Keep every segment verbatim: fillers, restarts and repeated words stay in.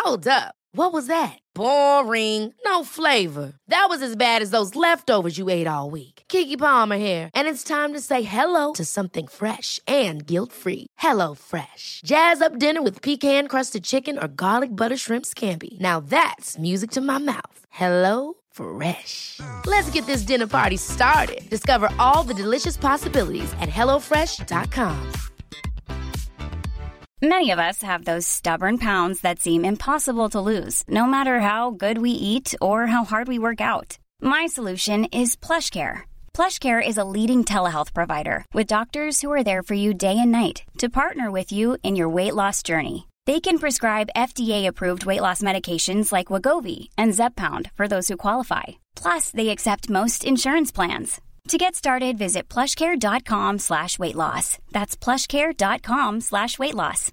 Hold up. What was that? Boring. No flavor. That was as bad as those leftovers you ate all week. Keke Palmer here, and it's time to say hello to something fresh and guilt-free. Hello Fresh. Jazz up dinner with pecan-crusted chicken or garlic butter shrimp scampi. Now that's music to my mouth. Hello Fresh. Let's get this dinner party started. Discover all the delicious possibilities at hello fresh dot com. Many of us have those stubborn pounds that seem impossible to lose, no matter how good we eat or how hard we work out. My solution is PlushCare. PlushCare is a leading telehealth provider with doctors who are there for you day and night to partner with you in your weight loss journey. They can prescribe F D A-approved weight loss medications like Wegovy and Zepbound for those who qualify. Plus, they accept most insurance plans. To get started, visit plushcare.com slash weight loss. That's plushcare.com slash weight loss.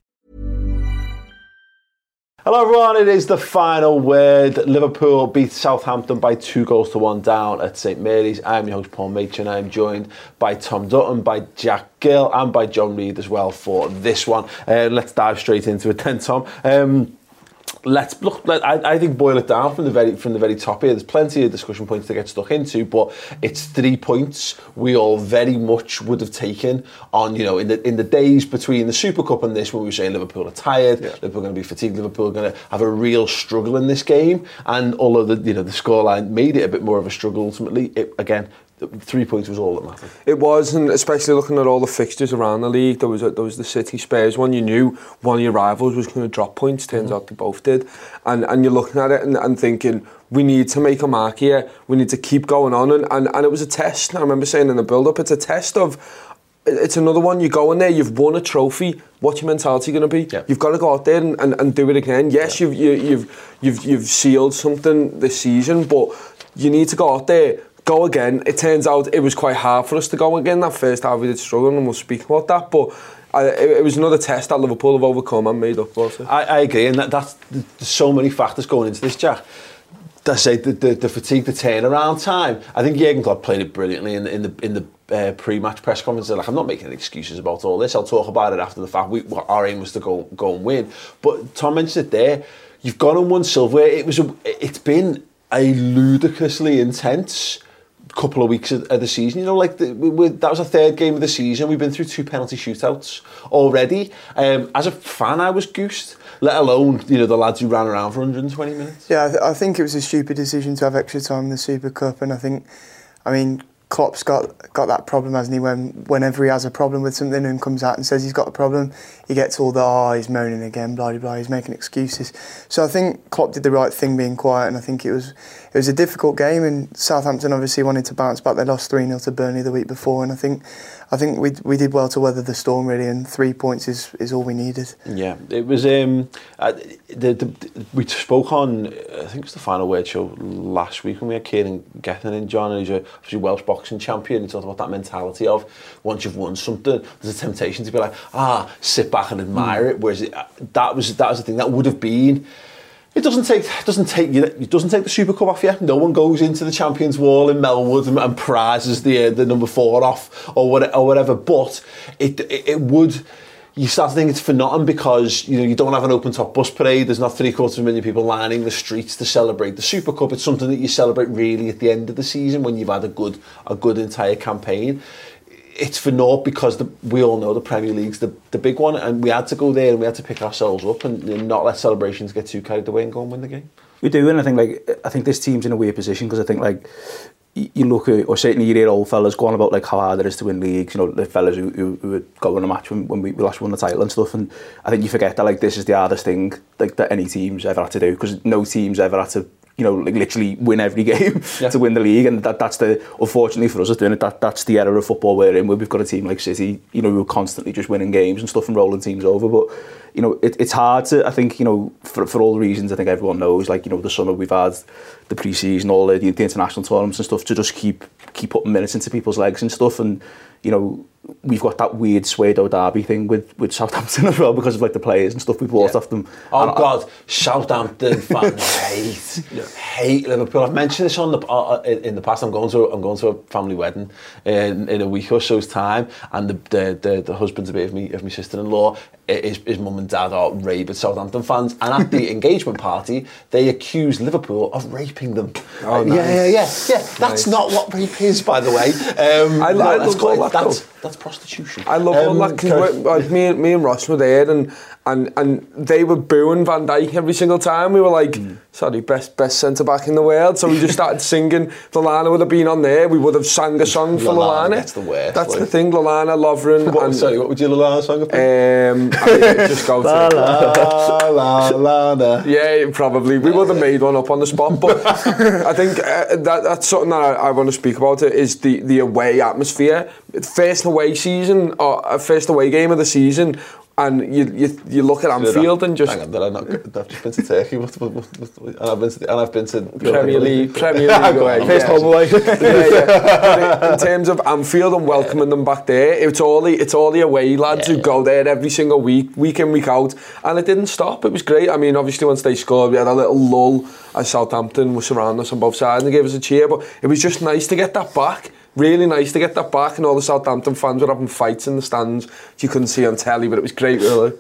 Hello everyone, it is the final word. Liverpool beat Southampton by two goals to one down at St Mary's. I'm your host Paul Machin. I'm joined by Tom Dutton, by Jack Gill and by John Reid as well for this one. Uh, let's dive straight into it then, Tom. Um, Let's look. Let, I, I think boil it down from the very from the very top here. There's plenty of discussion points to get stuck into, but it's three points we all very much would have taken on. You know, in the in the days between the Super Cup and this, when we were saying Liverpool are tired, yeah. Liverpool are going to be fatigued, Liverpool are going to have a real struggle in this game. And although the you know the scoreline made it a bit more of a struggle, ultimately, it, again. Three points was all that mattered. It was, and especially looking at all the fixtures around the league, there was a, there was the City Spurs one. You knew one of your rivals was going to drop points. Turns mm-hmm. out they both did, and and you're looking at it and, and thinking we need to make a mark here. We need to keep going on, and and, and it was a test. I remember saying in the build-up, it's a test of. It's another one. You go in there, you've won a trophy. What's your mentality going to be? Yeah. You've got to go out there and, and, and do it again. Yes, yeah. you've you, you've you've you've sealed something this season, but you need to go out there. Go again. It turns out it was quite hard for us to go again. That first half we did struggle, and we'll speak about that. But I, it, it was another test that Liverpool have overcome and made up for it. I, I agree, and that, that's there's so many factors going into this, Jack. I say the, the, the fatigue, the turnaround time. I think Jurgen Klopp played it brilliantly in the in the in the uh, pre-match press conference. Like, I'm not making any excuses about all this. I'll talk about it after the fact. We, our aim was to go go and win. But Tom mentioned it there. You've gone and won silverware. It was a, it's been a ludicrously intense couple of weeks of, of the season. You know, like the, we, we, that was a third game of the season. We've been through two penalty shootouts already. Um, as a fan, I was goosed. Let alone, you know, the lads who ran around for one hundred twenty minutes. Yeah, I, th- I think it was a stupid decision to have extra time in the Super Cup, and I think, I mean, Klopp's got got that problem, hasn't he? When whenever he has a problem with something and comes out and says he's got a problem, he gets all the oh he's moaning again, blah blah blah. He's making excuses. So I think Klopp did the right thing being quiet, and I think it was it was a difficult game. And Southampton obviously wanted to bounce back. They lost three nil to Burnley the week before, and I think I think we we did well to weather the storm really. And three points is, is all we needed. Yeah, it was. Um, uh, the, the, we spoke on I think it was the Final Word show last week when we had Kieran Gethin in, John, and he's a obviously Welsh boxing champion. He talked about that mentality of once you've won something, there's a temptation to be like, ah, sit back and admire mm. it. Whereas it, that was that was the thing that would have been. It doesn't take doesn't take you it doesn't take the Super Cup off you. No one goes into the Champions Wall in Melwood and, and prizes the uh, the number four off or what or whatever. But it, it it would. You start to think it's for nothing because you know you don't have an open top bus parade. There's not three quarters of a million people lining the streets to celebrate the Super Cup. It's something that you celebrate really at the end of the season when you've had a good a good entire campaign. It's for naught because the, we all know the Premier League's the, the big one, and we had to go there and we had to pick ourselves up and, and not let celebrations get too carried away and go and win the game. We do, and I think like I think this team's in a weird position because I think like you look at, or certainly you hear old fellas going about like how hard it is to win leagues, you know, the fellas who, who, who would go on a match when, when we last won the title and stuff, and I think you forget that like this is the hardest thing like that any team's ever had to do because no team's ever had to, you know, like literally win every game yeah. to win the league, and that that's the unfortunately for us doing it. That that's the era of football we're in, where we've got a team like City, you know, who are constantly just winning games and stuff and rolling teams over. But you know, it, it's hard to. I think you know, for for all the reasons I think everyone knows, like you know, the summer we've had, the pre-season, all the, the international tournaments and stuff, to just keep keep putting minutes into people's legs and stuff, and you know. We've got that weird pseudo derby thing with, with Southampton as well because of like the players and stuff we bought yeah. off them. Oh and God, I, Southampton fans hate yeah. hate Liverpool. I've mentioned this on the uh, in the past. I'm going to I'm going to a family wedding in, in a week or so's time, and the the, the, the husband's a bit of me of my sister-in-law. His, his mum and dad are rabid Southampton fans, and at the engagement party, they accused Liverpool of raping them. Oh, uh, nice. Yeah, yeah, yeah. yeah. That's Nice. not what rape is, by the way. Um, I, no, I that's, love all that, that's, though. that's prostitution. I love Um, all that because like, me, me and Ross were there and, and, and they were booing Van Dijk every single time. We were like, mm. sorry, best best centre-back in the world. So we just started singing. Lallana would have been on there. We would have sang a song for Lallana. That's the worst. That's like. the thing, Lallana, Lovren. What, and, sorry, what would your Lallana song have been? Um, I just go to La la la la. Yeah, probably. We would have made one up on the spot, but I think uh, that that's something that I, I want to speak about. It is the, the away atmosphere. First away season, or uh, first away game of the season, and you you, you look at Anfield and just. Hang on, did I not? I've just been to Turkey. What, what, what, what, and I've been to, and I've been to Premier League, Premier League away. First home away. yeah, yeah. But in terms of Anfield and welcoming them back there, it's all the it's all the away lads yeah. who go there every single week, week in, week out, and it didn't stop. It was great. I mean, obviously once they scored, we had a little lull as Southampton was surrounding us on both sides and they gave us a cheer. But it was just nice to get that back. Really nice to get that back, and all the Southampton fans were having fights in the stands, which you couldn't see on telly, but it was great. We were like,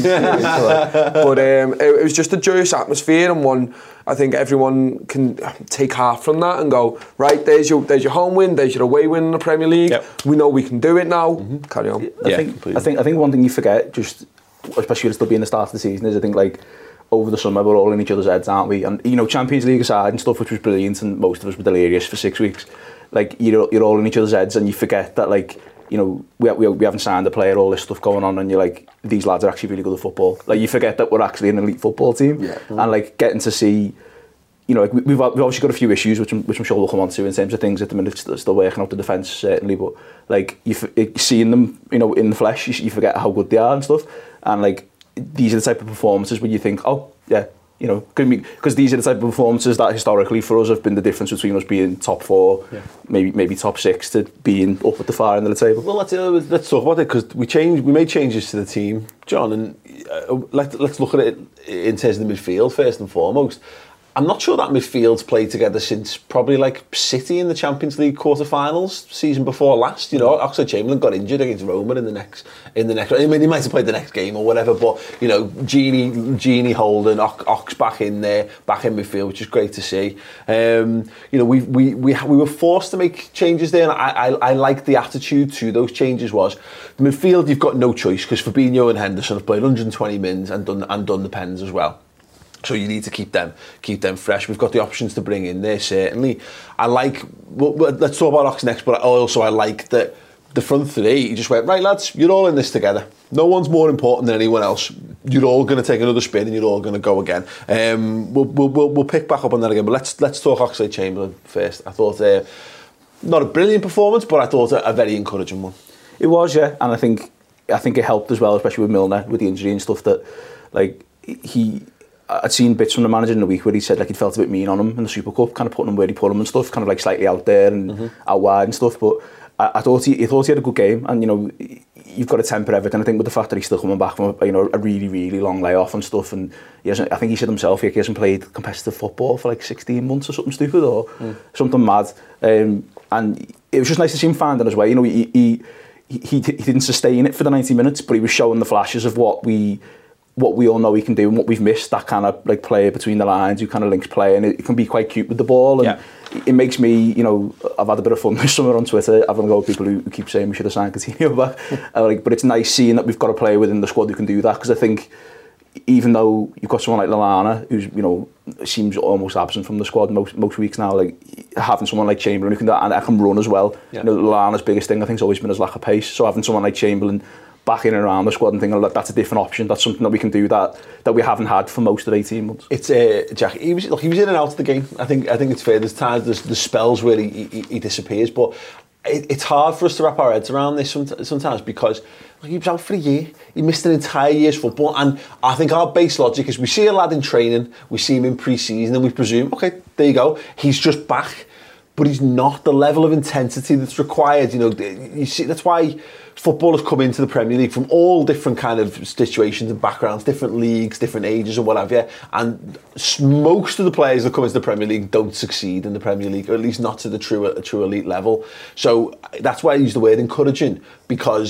but um, it, it was just a joyous atmosphere, and one I think everyone can take heart from that and go, right, there's your there's your home win, there's your away win in the Premier League. Yep. We know we can do it now. Mm-hmm. Carry on. I yeah, think completely. I think I think one thing you forget, just especially with it still being the start of the season, is I think like over the summer we're all in each other's heads, aren't we? And you know, Champions League aside and stuff, which was brilliant, and most of us were delirious for six weeks. Like you're you're all in each other's heads, and you forget that like you know we we we haven't signed a player, all this stuff going on, and you're like these lads are actually really good at football. Like you forget that we're actually an elite football team, yeah. mm. and like getting to see. You know, like we've we've obviously got a few issues, which I'm, which I'm sure we'll come on to in terms of things at the minute. Still, still working out the defence certainly, but like you seeing them, you know, in the flesh, you, you forget how good they are and stuff. And like these are the type of performances where you think, oh yeah, you know, because these are the type of performances that historically for us have been the difference between us being top four, yeah. maybe maybe top six, to being up at the far end of the table. Well, let's uh, let's talk about it because we changed, we made changes to the team, John, and uh, let, let's look at it in terms of the midfield first and foremost. I'm not sure that midfield's played together since probably like City in the Champions League quarter-finals season before last. You know, Oxlade-Chamberlain got injured against Roma in the next in the next. I mean, he might have played the next game or whatever, but you know, Gini, Gini Holden, Ox, Ox back in there, back in midfield, which is great to see. Um, you know, we we we we were forced to make changes there, and I I, I like the attitude to those changes. Was the midfield, you've got no choice because Fabinho and Henderson have played one hundred twenty mins and done and done the pens as well. So you need to keep them, keep them fresh. We've got the options to bring in there, certainly. I like, well, let's talk about Ox next, but also I like that the front three, he just went, right lads, you're all in this together. No one's more important than anyone else. You're all going to take another spin and you're all going to go again. Um, we'll, we'll, we'll pick back up on that again, but let's let's talk Oxlade-Chamberlain first. I thought, uh, not a brilliant performance, but I thought a, a very encouraging one. It was, yeah, and I think I think it helped as well, especially with Milner, with the injury and stuff, that like he... I'd seen bits from the manager in the week where he said like he'd felt a bit mean on him in the Super Cup, kind of putting him where he put him and stuff, kind of like slightly out there and mm-hmm. out wide and stuff. But I, I thought he, he thought he had a good game, and you know you've got to temper everything. I think with the fact that he's still coming back from a, you know a really really long layoff and stuff, and he hasn't. I think he said himself he hasn't played competitive football for like sixteen months or something stupid or mm. something mad. Um, and it was just nice to see him finding his way. You know he he, he he he didn't sustain it for the ninety minutes, but he was showing the flashes of what we. what we all know he can do and what we've missed, that kind of like player between the lines who kind of links play, and it, it can be quite cute with the ball, and yeah. it makes me, you know, I've had a bit of fun this summer on Twitter having a go at people who, who keep saying we should have signed Coutinho back. uh, like, but it's nice seeing that we've got a player within the squad who can do that, because I think even though you've got someone like Lallana who's, you know, seems almost absent from the squad most most weeks now, like having someone like Chamberlain who can and I can run as well. Yeah. You know, Lallana's biggest thing I think has always been his lack of pace, so having someone like Chamberlain back in and around the squad and thinking, look, that's a different option. That's something that we can do that that we haven't had for most of eighteen months. It's uh, Jack. He was look, he was in and out of the game. I think I think it's fair. There's times there's, there's spells where he, he, he disappears, but it, it's hard for us to wrap our heads around this sometimes because like, he was out for a year. He missed an entire year's football, and I think our base logic is we see a lad in training, we see him in pre-season, and we presume, okay, there you go, he's just back. But he's not the level of intensity that's required. You know, you see, that's why footballers come into the Premier League from all different kind of situations and backgrounds, different leagues, different ages and what have you. And most of the players that come into the Premier League don't succeed in the Premier League, or at least not to the true, true elite level. So that's why I use the word encouraging, because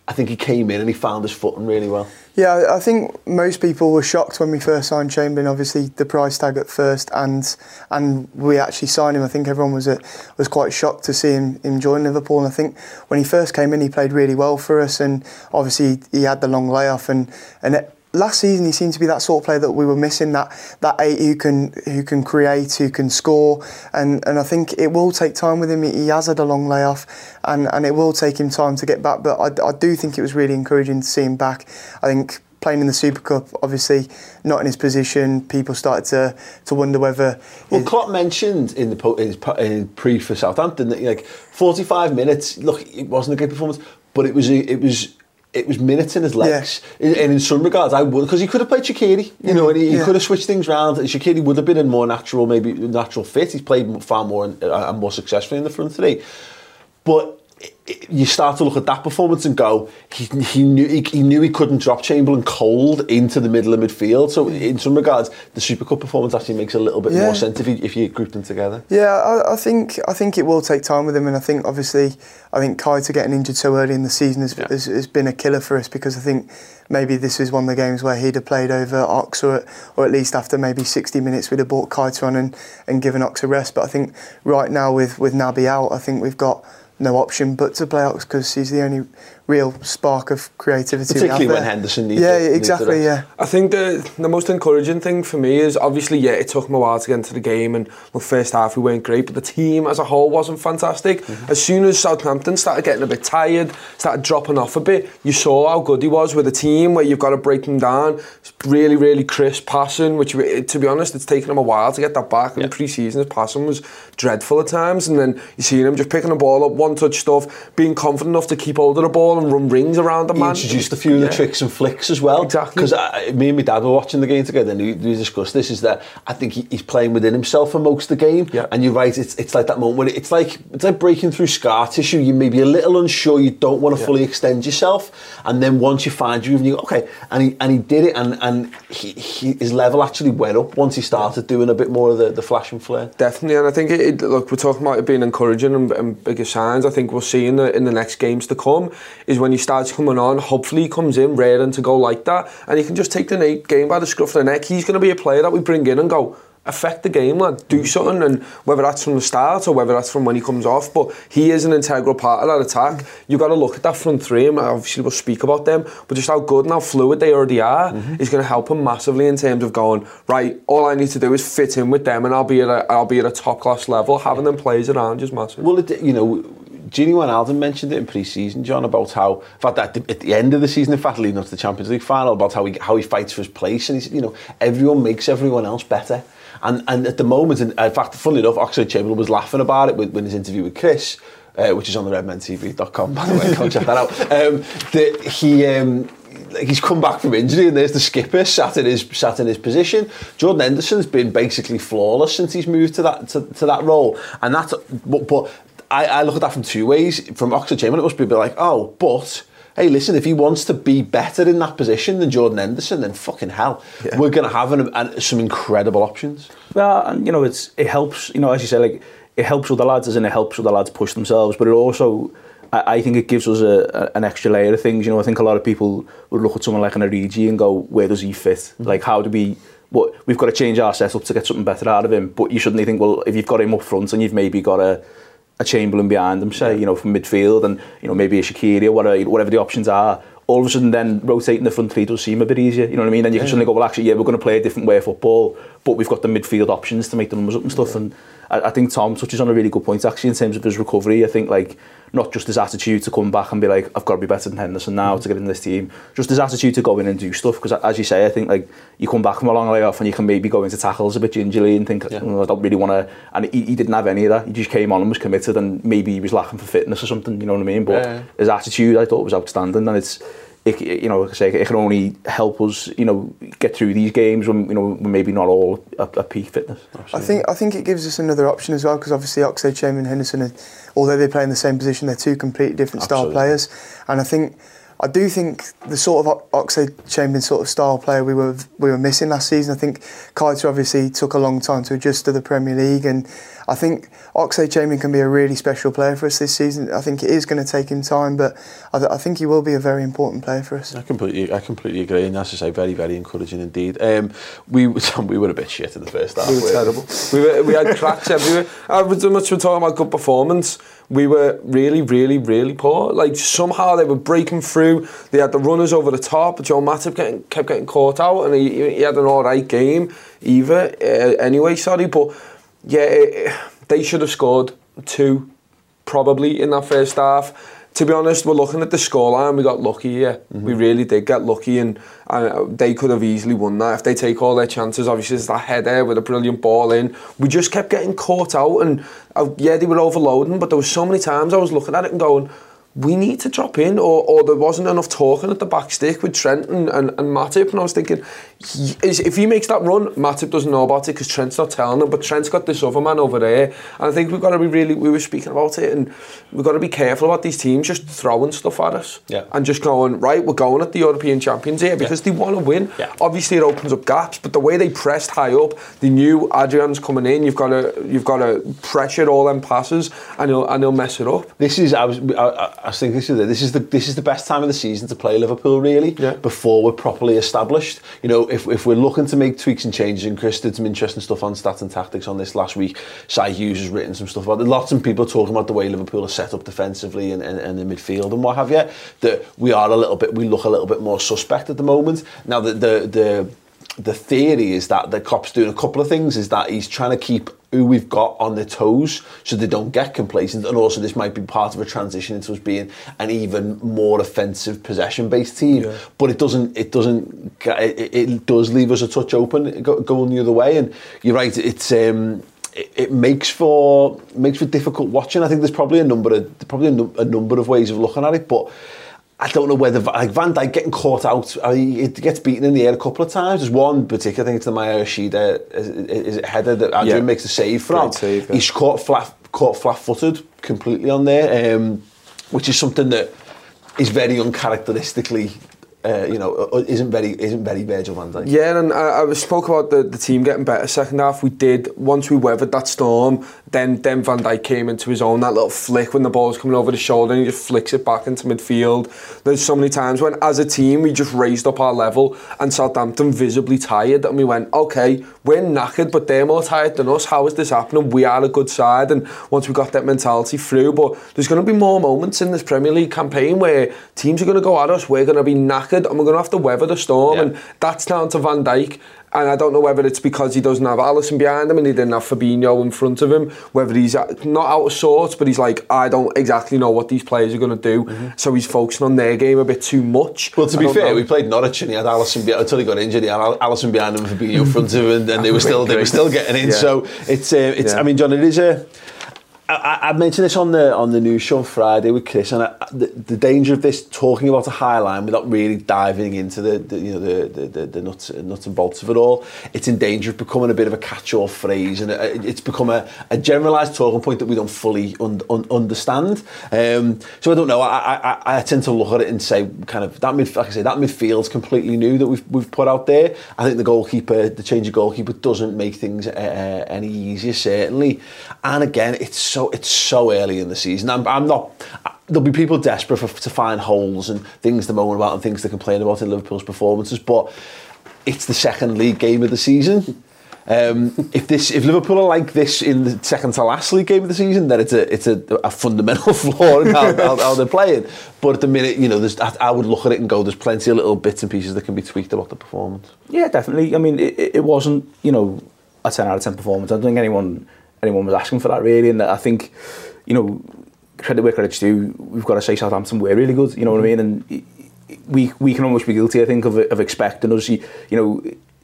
I think he came in and he found his footing really well. Yeah, I think most people were shocked when we first signed Chamberlain. Obviously, the price tag at first, and and we actually signed him. I think everyone was uh, was quite shocked to see him, him join Liverpool. And I think when he first came in, he played really well for us. And obviously, he had the long layoff. And and it, last season, he seemed to be that sort of player that we were missing. That that eight who can who can create, who can score. And and I think it will take time with him. He has had a long layoff, and and it will take him time to get back. But I, I do think it was really encouraging to see him back. I think. Playing in the Super Cup, obviously not in his position. People started to to wonder whether. Well, Klopp mentioned in the in his, in his brief for Southampton that like forty-five minutes. Look, it wasn't a good performance, but it was it was it was minutes in his legs. Yeah. And in some regards, I would because he could have played Shaqiri, you know, and he, he yeah. could have switched things around. Shaqiri would have been a more natural, maybe natural fit. He's played far more and, uh, and more successfully in the front three, but. You start to look at that performance and go, he, he knew he, he knew he couldn't drop Chamberlain cold into the middle of midfield. So in some regards, the Super Cup performance actually makes a little bit yeah. more sense if you if you group them together. Yeah, I, I think I think it will take time with him, and I think obviously I think Keita getting injured so early in the season has, yeah. has, has been a killer for us, because I think maybe this is one of the games where he'd have played over Ox, or or at least after maybe sixty minutes we'd have brought Keita on and, and given Ox a rest. But I think right now with with Naby out, I think we've got no option but to play Ox, because he's the only real spark of creativity. Particularly when Henderson needs Yeah, to, exactly, needs yeah. I think the the most encouraging thing for me is, obviously, yeah, it took him a while to get into the game, and the first half we weren't great, but the team as a whole wasn't fantastic. Mm-hmm. As soon as Southampton started getting a bit tired, started dropping off a bit, you saw how good he was with a team where you've got to break them down. Really, really crisp passing, which, to be honest, it's taken him a while to get that back. Yeah. In pre-season, his passing was dreadful at times, and then you see him just picking the ball up, one-touch stuff, being confident enough to keep hold of the ball and run rings around the he man. He introduced a few of the yeah. tricks and flicks as well. Exactly. Because me and my dad were watching the game together, and we, we discussed this, is that I think he, he's playing within himself for most of the game. Yeah. And you're right, it's it's like that moment where it's like it's like breaking through scar tissue. You may be a little unsure, you don't want to yeah. fully extend yourself, and then once you find you, and you go, okay, and he and he did it, and and he, he, his level actually went up once he started yeah. doing a bit more of the, the flash and flare. Definitely, and I think it, it, look, we're talking about it being encouraging and, and bigger signs. I think we'll see in the in the next games to come is when he starts coming on. Hopefully, he comes in raring to go like that, and he can just take the game by the scruff of the neck. He's going to be a player that we bring in and go, affect the game, lad, do something, and whether that's from the start or whether that's from when he comes off, but he is an integral part of that attack. You've got to look at that front three, and obviously we'll speak about them, but just how good and how fluid they already are mm-hmm. is going to help him massively in terms of going, right, all I need to do is fit in with them, and I'll be at a, I'll be at a top class level. Having them players around is massive. Well, it, you know, Gini Wijnaldum mentioned it in pre-season, John, about how, in fact, at the, at the end of the season, in fact, leading up to the Champions League final, about how he how he fights for his place, and he's, you know, everyone makes everyone else better. And and at the moment, and in fact, funnily enough, Oxlade-Chamberlain was laughing about it with, with his interview with Chris, uh, which is on the redmen t v dot com, by the way, go check that out. Um, that he um, he's come back from injury, and there's the skipper sat in his sat in his position. Jordan Henderson's been basically flawless since he's moved to that to, to that role, and that's but. but I, I look at that from two ways. From Oxlade-Chamberlain, it must be a bit like, oh, but hey, listen, if he wants to be better in that position than Jordan Henderson, then fucking hell, yeah. we're going to have an, an, some incredible options. Well, and you know, it's it helps. You know, as you say, like it helps other lads, as in it helps other lads push themselves. But it also, I, I think, it gives us a, a, an extra layer of things. You know, I think a lot of people would look at someone like an Origi and go, where does he fit? Mm-hmm. Like, how do we? What we've got to change our setup to get something better out of him. But you shouldn't think, well, if you've got him up front and you've maybe got a a Chamberlain behind him, say, you know, from midfield, and, you know, maybe a Shaqiri or whatever, whatever the options are, all of a sudden then rotating the front three does seem a bit easier, you know what I mean? Then you can yeah. suddenly go, well, actually, yeah, we're going to play a different way of football, but we've got the midfield options to make the numbers up and stuff. Yeah. And I, I think Tom touches on a really good point, actually, in terms of his recovery. I think, like, not just his attitude to come back and be like, I've got to be better than Henderson now mm-hmm. to get in this team, just his attitude to go in and do stuff, because as you say, I think, like, you come back from a long layoff and you can maybe go into tackles a bit gingerly and think, yeah. oh, I don't really want to, and he, he didn't have any of that. He just came on and was committed, and maybe he was lacking for fitness or something, you know what I mean? But yeah. his attitude, I thought, was outstanding, and it's, it, you know, like I say, it can only help us, you know, get through these games when, you know, we're maybe not all at, at peak fitness. Absolutely. I think I think it gives us another option as well, because obviously Oxlade-Chamberlain and Henderson, are, although they play in the same position, they're two completely different Absolutely. style players, and I think. I do think the sort of Oxlade-Chamberlain sort of style player we were we were missing last season. I think Keita obviously took a long time to adjust to the Premier League, and I think Oxlade-Chamberlain can be a really special player for us this season. I think it is going to take him time, but I, th- I think he will be a very important player for us. I completely, I completely agree, and as I say, very, very encouraging indeed. Um, we we were a bit shit in the first half. We were terrible. We were, we had cracks everywhere. Uh, so much we're talking about good performance. We were really, really, really poor. Like, somehow they were breaking through. They had the runners over the top. Joe Matip getting, kept getting caught out, and he, he had an alright game either. Uh, anyway, sorry, but yeah, it, they should have scored two, probably, in that first half. To be honest, we're looking at the scoreline, we got lucky here. Mm-hmm. We really did get lucky, and, and they could have easily won that. If they take all their chances, obviously there's that header with a brilliant ball in. We just kept getting caught out, and uh, yeah, they were overloading, but there was so many times I was looking at it and going, we need to drop in, or, or there wasn't enough talking at the back stick with Trent and, and, and Matip, and I was thinking, he, is, if he makes that run, Matip doesn't know about it because Trent's not telling him, but Trent's got this other man over there, and I think we've got to be really, we were speaking about it, and we've got to be careful about these teams just throwing stuff at us, yeah. and just going, right, we're going at the European champions here, because yeah. they want to win. Yeah. Obviously it opens up gaps, but the way they pressed high up, they knew Adrian's coming in, you've got to, you've got to pressure all them passes, and he'll, and he'll mess it up. This is, I was, I, I was thinking this is this is the this is the best time of the season to play Liverpool, really, yeah. before we're properly established. You know, if if we're looking to make tweaks and changes, and Chris did some interesting stuff on stats and tactics on this last week. Sai Hughes has written some stuff about it. Lots of people talking about the way Liverpool are set up defensively and, and, and in midfield and what have you. That we are a little bit, we look a little bit more suspect at the moment. Now the the the the theory is that the Klopp's doing a couple of things. Is that he's trying to keep who we've got on their toes so they don't get complacent, and also this might be part of a transition into us being an even more offensive possession-based team. Yeah. But it doesn't, it doesn't, it, it does leave us a touch open go, going the other way. And you're right, it's um, it, it makes for makes for difficult watching. I think there's probably a number of probably a, no, a number of ways of looking at it, but I don't know whether, like Van Dijk getting caught out, I mean, it gets beaten in the air a couple of times. There's one particular, I think it's the Maya Yoshida, is, is it header that Adrian yeah. makes a save from. Save, yeah. He's caught flat, caught flat-footed completely on there, um, which is something that is very uncharacteristically, uh, you know, isn't very isn't very Virgil van Dijk. Yeah, and I, I spoke about the, the team getting better second half. We did, once we weathered that storm, then, then Van Dijk came into his own, that little flick when the ball's coming over the shoulder and he just flicks it back into midfield. There's so many times when, as a team, we just raised up our level and Southampton visibly tired, and we went, okay, we're knackered, but they're more tired than us. How is this happening? We are a good side, and once we got that mentality through, but there's going to be more moments in this Premier League campaign where teams are going to go at us, we're going to be knackered, and we're going to have to weather the storm, yeah. and that's down to Van Dijk. And I don't know whether it's because he doesn't have Alisson behind him and he didn't have Fabinho in front of him, whether he's not out of sorts, but he's like, I don't exactly know what these players are going to do, mm-hmm. so he's focusing on their game a bit too much. Well, to be fair, know. we played Norwich and he had Alisson behind, until he got injured, he had Alisson behind him and Fabinho in front of him, and, and they were still they were still getting in. Yeah. So it's uh, it's. Yeah. I mean, John, it is a. I, I mentioned this on the on the news show on Friday with Chris, and I, the, the danger of this talking about a high line without really diving into the, the you know the the, the, the nuts, nuts and bolts of it all, it's in danger of becoming a bit of a catch-all phrase, and it, it's become a, a generalised talking point that we don't fully un, un, understand. Um, so I don't know. I, I I tend to look at it and say, kind of that mid, like I say, that midfield's completely new that we've we've put out there. I think the goalkeeper, the change of goalkeeper, doesn't make things uh, any easier, certainly. And again, it's so it's so early in the season. I'm, I'm not. There'll be people desperate for, to find holes and things to moan about and things to complain about in Liverpool's performances, but it's the second league game of the season. Um, if this, if Liverpool are like this in the second to last league game of the season, then it's a it's a, a fundamental flaw in how, how, how they're playing. But at the minute, you know, there's, I, I would look at it and go, there's plenty of little bits and pieces that can be tweaked about the performance. Yeah, definitely. I mean, it, it wasn't, you know, a ten out of ten performance. I don't think anyone. Anyone was asking for that, really, and I think, you know, credit where credit's due, we've got to say Southampton were really good, you know what I mean, and we we can almost be guilty, I think, of of expecting us, you know,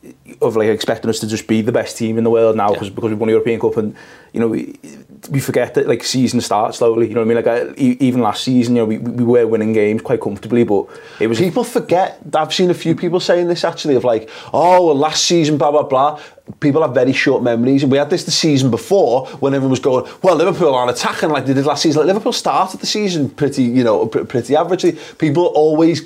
of like expecting us to just be the best team in the world now because yeah. because we've won the European Cup, and you know we, we forget that like season starts slowly, you know what I mean, like I, even last season, you know, we we were winning games quite comfortably, but it was people forget. I've seen a few people saying this actually of like, oh well, last season blah blah blah. People have very short memories, and we had this the season before when everyone was going, well, Liverpool aren't attacking like they did last season. Like Liverpool started the season pretty, you know, pretty averagely. People always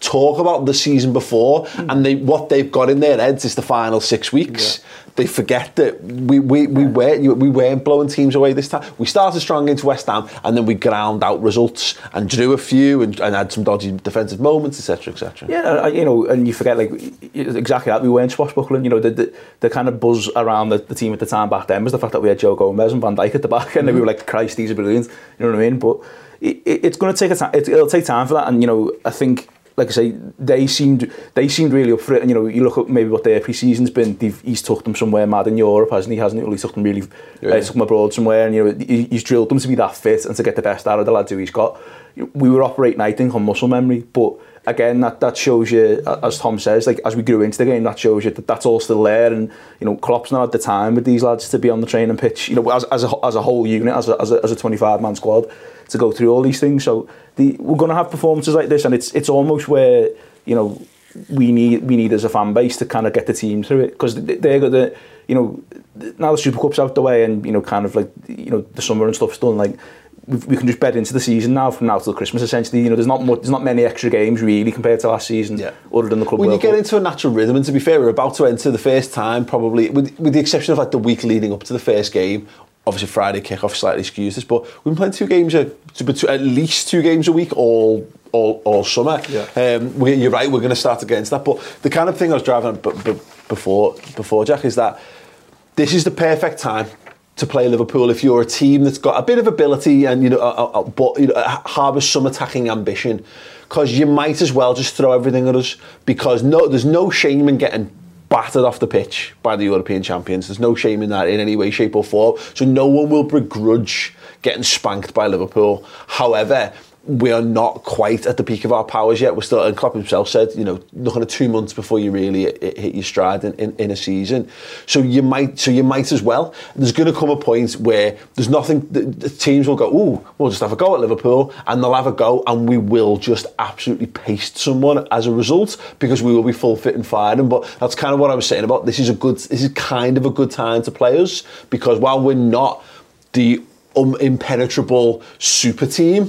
talk about the season before, mm. and they what they've got in their heads is the final six weeks. Yeah. They forget that we we we weren't we weren't blowing teams away this time. We started strong into West Ham, and then we ground out results and drew a few and, and had some dodgy defensive moments, et cetera, et cetera. Yeah, you know, and you forget like exactly that. We weren't swashbuckling. You know, the the, the kind of buzz around the, the team at the time back then was the fact that we had Joe Gomez and Van Dijk at the back, and mm. we were like, Christ, these are brilliant. You know what I mean? But it, it, it's going to take a time. It, it'll take time for that, and you know, I think. Like I say, they seemed they seemed really up for it. And you know, you look at maybe what their pre-season's been. He's took them somewhere mad in Europe, hasn't he? Hasn't he? Well, he took them really, yeah. uh, took them abroad somewhere, and you know, he, he's drilled them to be that fit and to get the best out of the lads who he's got. We were operating, I think, on muscle memory, but again, that that shows you, as Tom says, like as we grew into the game, that shows you that that's all still there. And you know, Klopp's not had the time with these lads to be on the training pitch. You know, as as a as a whole unit, as a as a, as a twenty-five man squad, to go through all these things. So the, we're going to have performances like this, and it's it's almost where. You know, we need we need as a fan base to kind of get the team through it, because they're got the, you know, now the Super Cup's out the way, and you know, kind of like, you know, the summer and stuff's done. Like we we can just bed into the season now from now till Christmas. Essentially, you know, there's not much, there's not many extra games really compared to last season, yeah. other than the Club When World you get Cup. into a natural rhythm, and to be fair, we're about to enter the first time probably, with with the exception of like the week leading up to the first game. Obviously, Friday kick-off slightly excused us, but we've been playing two games, a, at least two games a week all all, all summer. Yeah. Um, we, you're right, we're going to start against that. But the kind of thing I was driving at b- b- before, before, Jack, is that this is the perfect time to play Liverpool if you're a team that's got a bit of ability and, you know, uh, uh, but you know, harbours some attacking ambition. Because you might as well just throw everything at us, because no, there's no shame in getting battered off the pitch by the European champions. There's no shame in that in any way, shape or form. So no one will begrudge getting spanked by Liverpool. However, we are not quite at the peak of our powers yet. We're still, and Klopp himself said, you know, looking at two months before you really hit your stride in, in, in a season. So you might, so you might as well. There's going to come a point where there's nothing. The, the teams will go, ooh, we'll just have a go at Liverpool, and they'll have a go, and we will just absolutely paste someone as a result, because we will be full fit and firing. But that's kind of what I was saying about this is a good. This is kind of a good time to play us, because while we're not the um, impenetrable super team.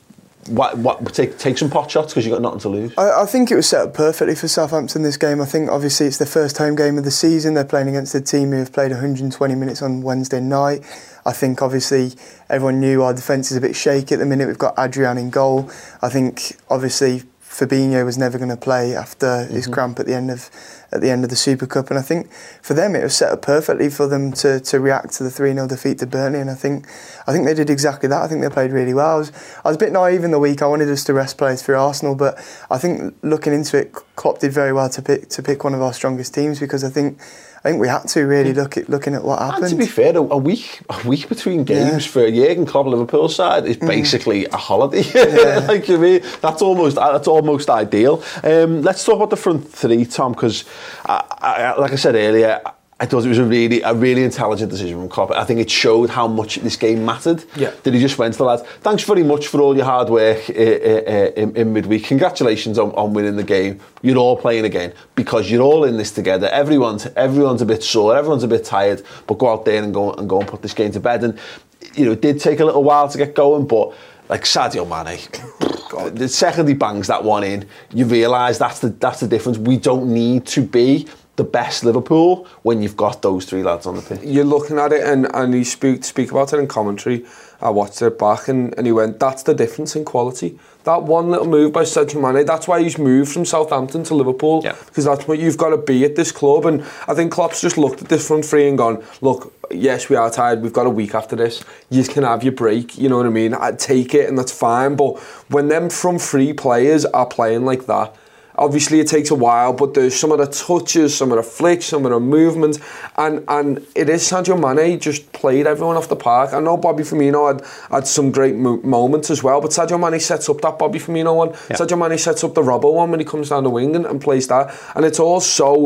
What, what, take take some pot shots, because you've got nothing to lose. I, I think it was set up perfectly for Southampton, this game. I think obviously it's the first home game of the season. They're playing against a team who have played one hundred twenty minutes on Wednesday night. I think obviously everyone knew our defence is a bit shaky at the minute. We've got Adrian in goal. I think obviously Fabinho was never going to play after mm-hmm. his cramp at the end of at the end of the Super Cup, and I think for them it was set up perfectly for them to, to react to the three nil defeat to Burnley, and I think I think they did exactly that. I think they played really well. I was, I was a bit naive in the week. I wanted us to rest players for Arsenal, but I think looking into it, Klopp did very well to pick to pick one of our strongest teams, because I think I think we had to really look at looking at what happened. And to be fair, a week a week between games yeah. for a Jurgen Klopp Liverpool side is basically mm. a holiday. Yeah. Like you mean, that's almost that's almost ideal. Um, let's talk about the front three, Tom, because I, I, like I said earlier, I thought it was a really a really intelligent decision from Klopp. I think it showed how much this game mattered. Yeah. That he just went to the lads, thanks very much for all your hard work uh, uh, in, in midweek. Congratulations on, on winning the game. You're all playing again, because you're all in this together. Everyone's everyone's a bit sore, everyone's a bit tired, but go out there and go and go and put this game to bed. And you know, it did take a little while to get going, but like Sadio Mane, God, the second he bangs that one in, you realise that's the that's the difference. We don't need to be the best Liverpool when you've got those three lads on the pitch. You're looking at it, and, and he speak, speak about it in commentary. I watched it back, and, and he went, that's the difference in quality. That one little move by Sadio Mane, that's why he's moved from Southampton to Liverpool, yeah. because that's what you've got to be at this club. And I think Klopp's just looked at this front three and gone, look, yes, we are tired, we've got a week after this, you can have your break, you know what I mean? I'd take it, and that's fine, but when them front three players are playing like that, obviously it takes a while, but there's some of the touches, some of the flicks, some of the movements, and, and it is Sadio Mane just played everyone off the park. I know Bobby Firmino had, had some great mo- moments as well, but Sadio Mane sets up that Bobby Firmino one. Yeah. Sadio Mane sets up the Robbo one when he comes down the wing and, and plays that, and it's all so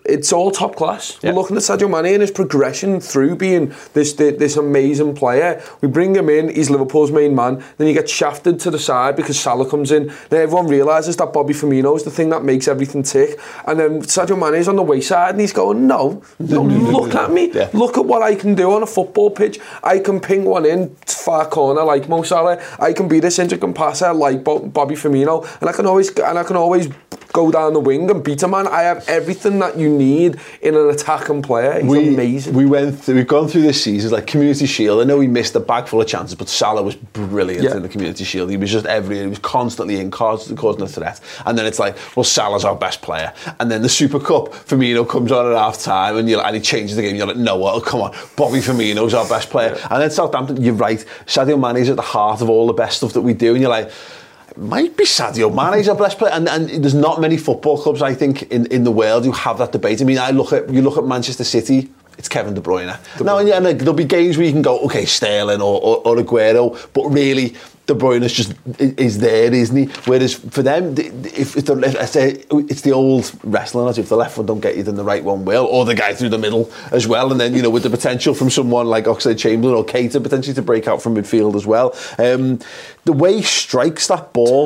it's all top class. Yeah. We're looking at Sadio Mane and his progression through being this this amazing player. We bring him in, he's Liverpool's main man, then he gets shafted to the side because Salah comes in. Then everyone realises that Bobby Firmino is the thing that makes everything tick. And then Sadio Mane's on the wayside and he's going, no, no, look at me. Yeah. Look at what I can do on a football pitch. I can ping one in far corner like Mo Salah. I can be this intricate passer like Bo- Bobby Firmino. And I can always and I can always go down the wing and beat a man. I have everything that you need in an attacking player. He's we, amazing. We went through, we've gone through this season, like Community Shield. I know he missed a bag full of chances, but Salah was brilliant yeah. in the Community Shield. He was just every, he was constantly in, causing a threat. And then it's like, well, Salah's our best player. And then the Super Cup, Firmino comes on at half time and, you're like, and he changes the game. You're like, no, well, come on, Bobby Firmino's our best player. Yeah. And then Southampton, you're right, Sadio Mane's at the heart of all the best stuff that we do. And you're like, might be Sadio Mane's our best player, and, and there's not many football clubs I think in, in the world who have that debate. I mean, I look at you look at Manchester City, it's Kevin De Bruyne. De Bruyne. Now, and, and like, there'll be games where you can go, okay, Sterling or, or, or Aguero, but really De Bruyne is just is there, isn't he? Whereas for them, if, if, if I say it's the old wrestling, if the left one don't get you, then the right one will, or the guy through the middle as well. And then, you know, with the potential from someone like Oxlade-Chamberlain or Keita potentially to break out from midfield as well. Um, the way he strikes that ball,